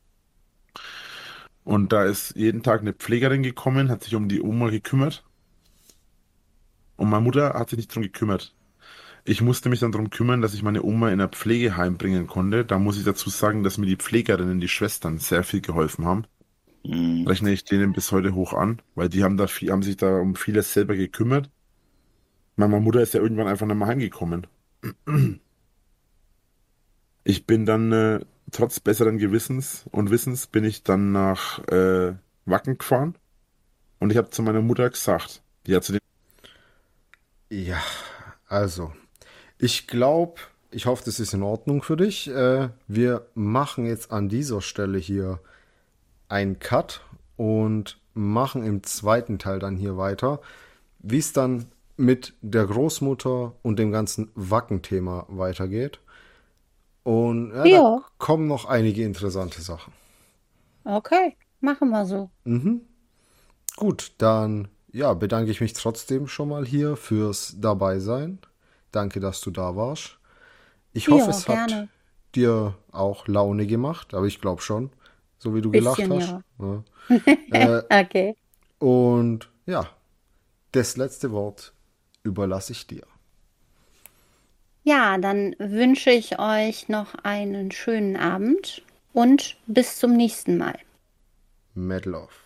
Und da ist jeden Tag eine Pflegerin gekommen, hat sich um die Oma gekümmert und meine Mutter hat sich nicht drum gekümmert. Ich musste mich dann darum kümmern, dass ich meine Oma in ein Pflegeheim bringen konnte. Da muss ich dazu sagen, dass mir die Pflegerinnen, die Schwestern, sehr viel geholfen haben. Hm. Rechne ich denen bis heute hoch an, weil die haben da viel, haben sich da um vieles selber gekümmert. Meine Mutter ist ja irgendwann einfach nicht mehr heimgekommen. Ich bin dann, äh, trotz besseren Gewissens und Wissens, bin ich dann nach äh, Wacken gefahren und ich habe zu meiner Mutter gesagt, die hat zu dem, Ja, also, ich glaube, ich hoffe, das ist in Ordnung für dich. Äh, wir machen jetzt an dieser Stelle hier einen Cut und machen im zweiten Teil dann hier weiter, wie es dann mit der Großmutter und dem ganzen Wacken-Thema weitergeht. Und ja, da Ja, kommen noch einige interessante Sachen. okay, machen wir so. Gut, dann ja, bedanke ich mich trotzdem schon mal hier fürs Dabeisein. Danke, dass du da warst. Ich hoffe, Ja, es hat gerne. dir auch Laune gemacht, aber ich glaube schon, so wie du gelacht Bisschen, hast. ja. Ja. Äh, Okay. und ja, das letzte Wort überlasse ich dir. Ja, dann wünsche ich euch noch einen schönen Abend und bis zum nächsten Mal. Mad Love.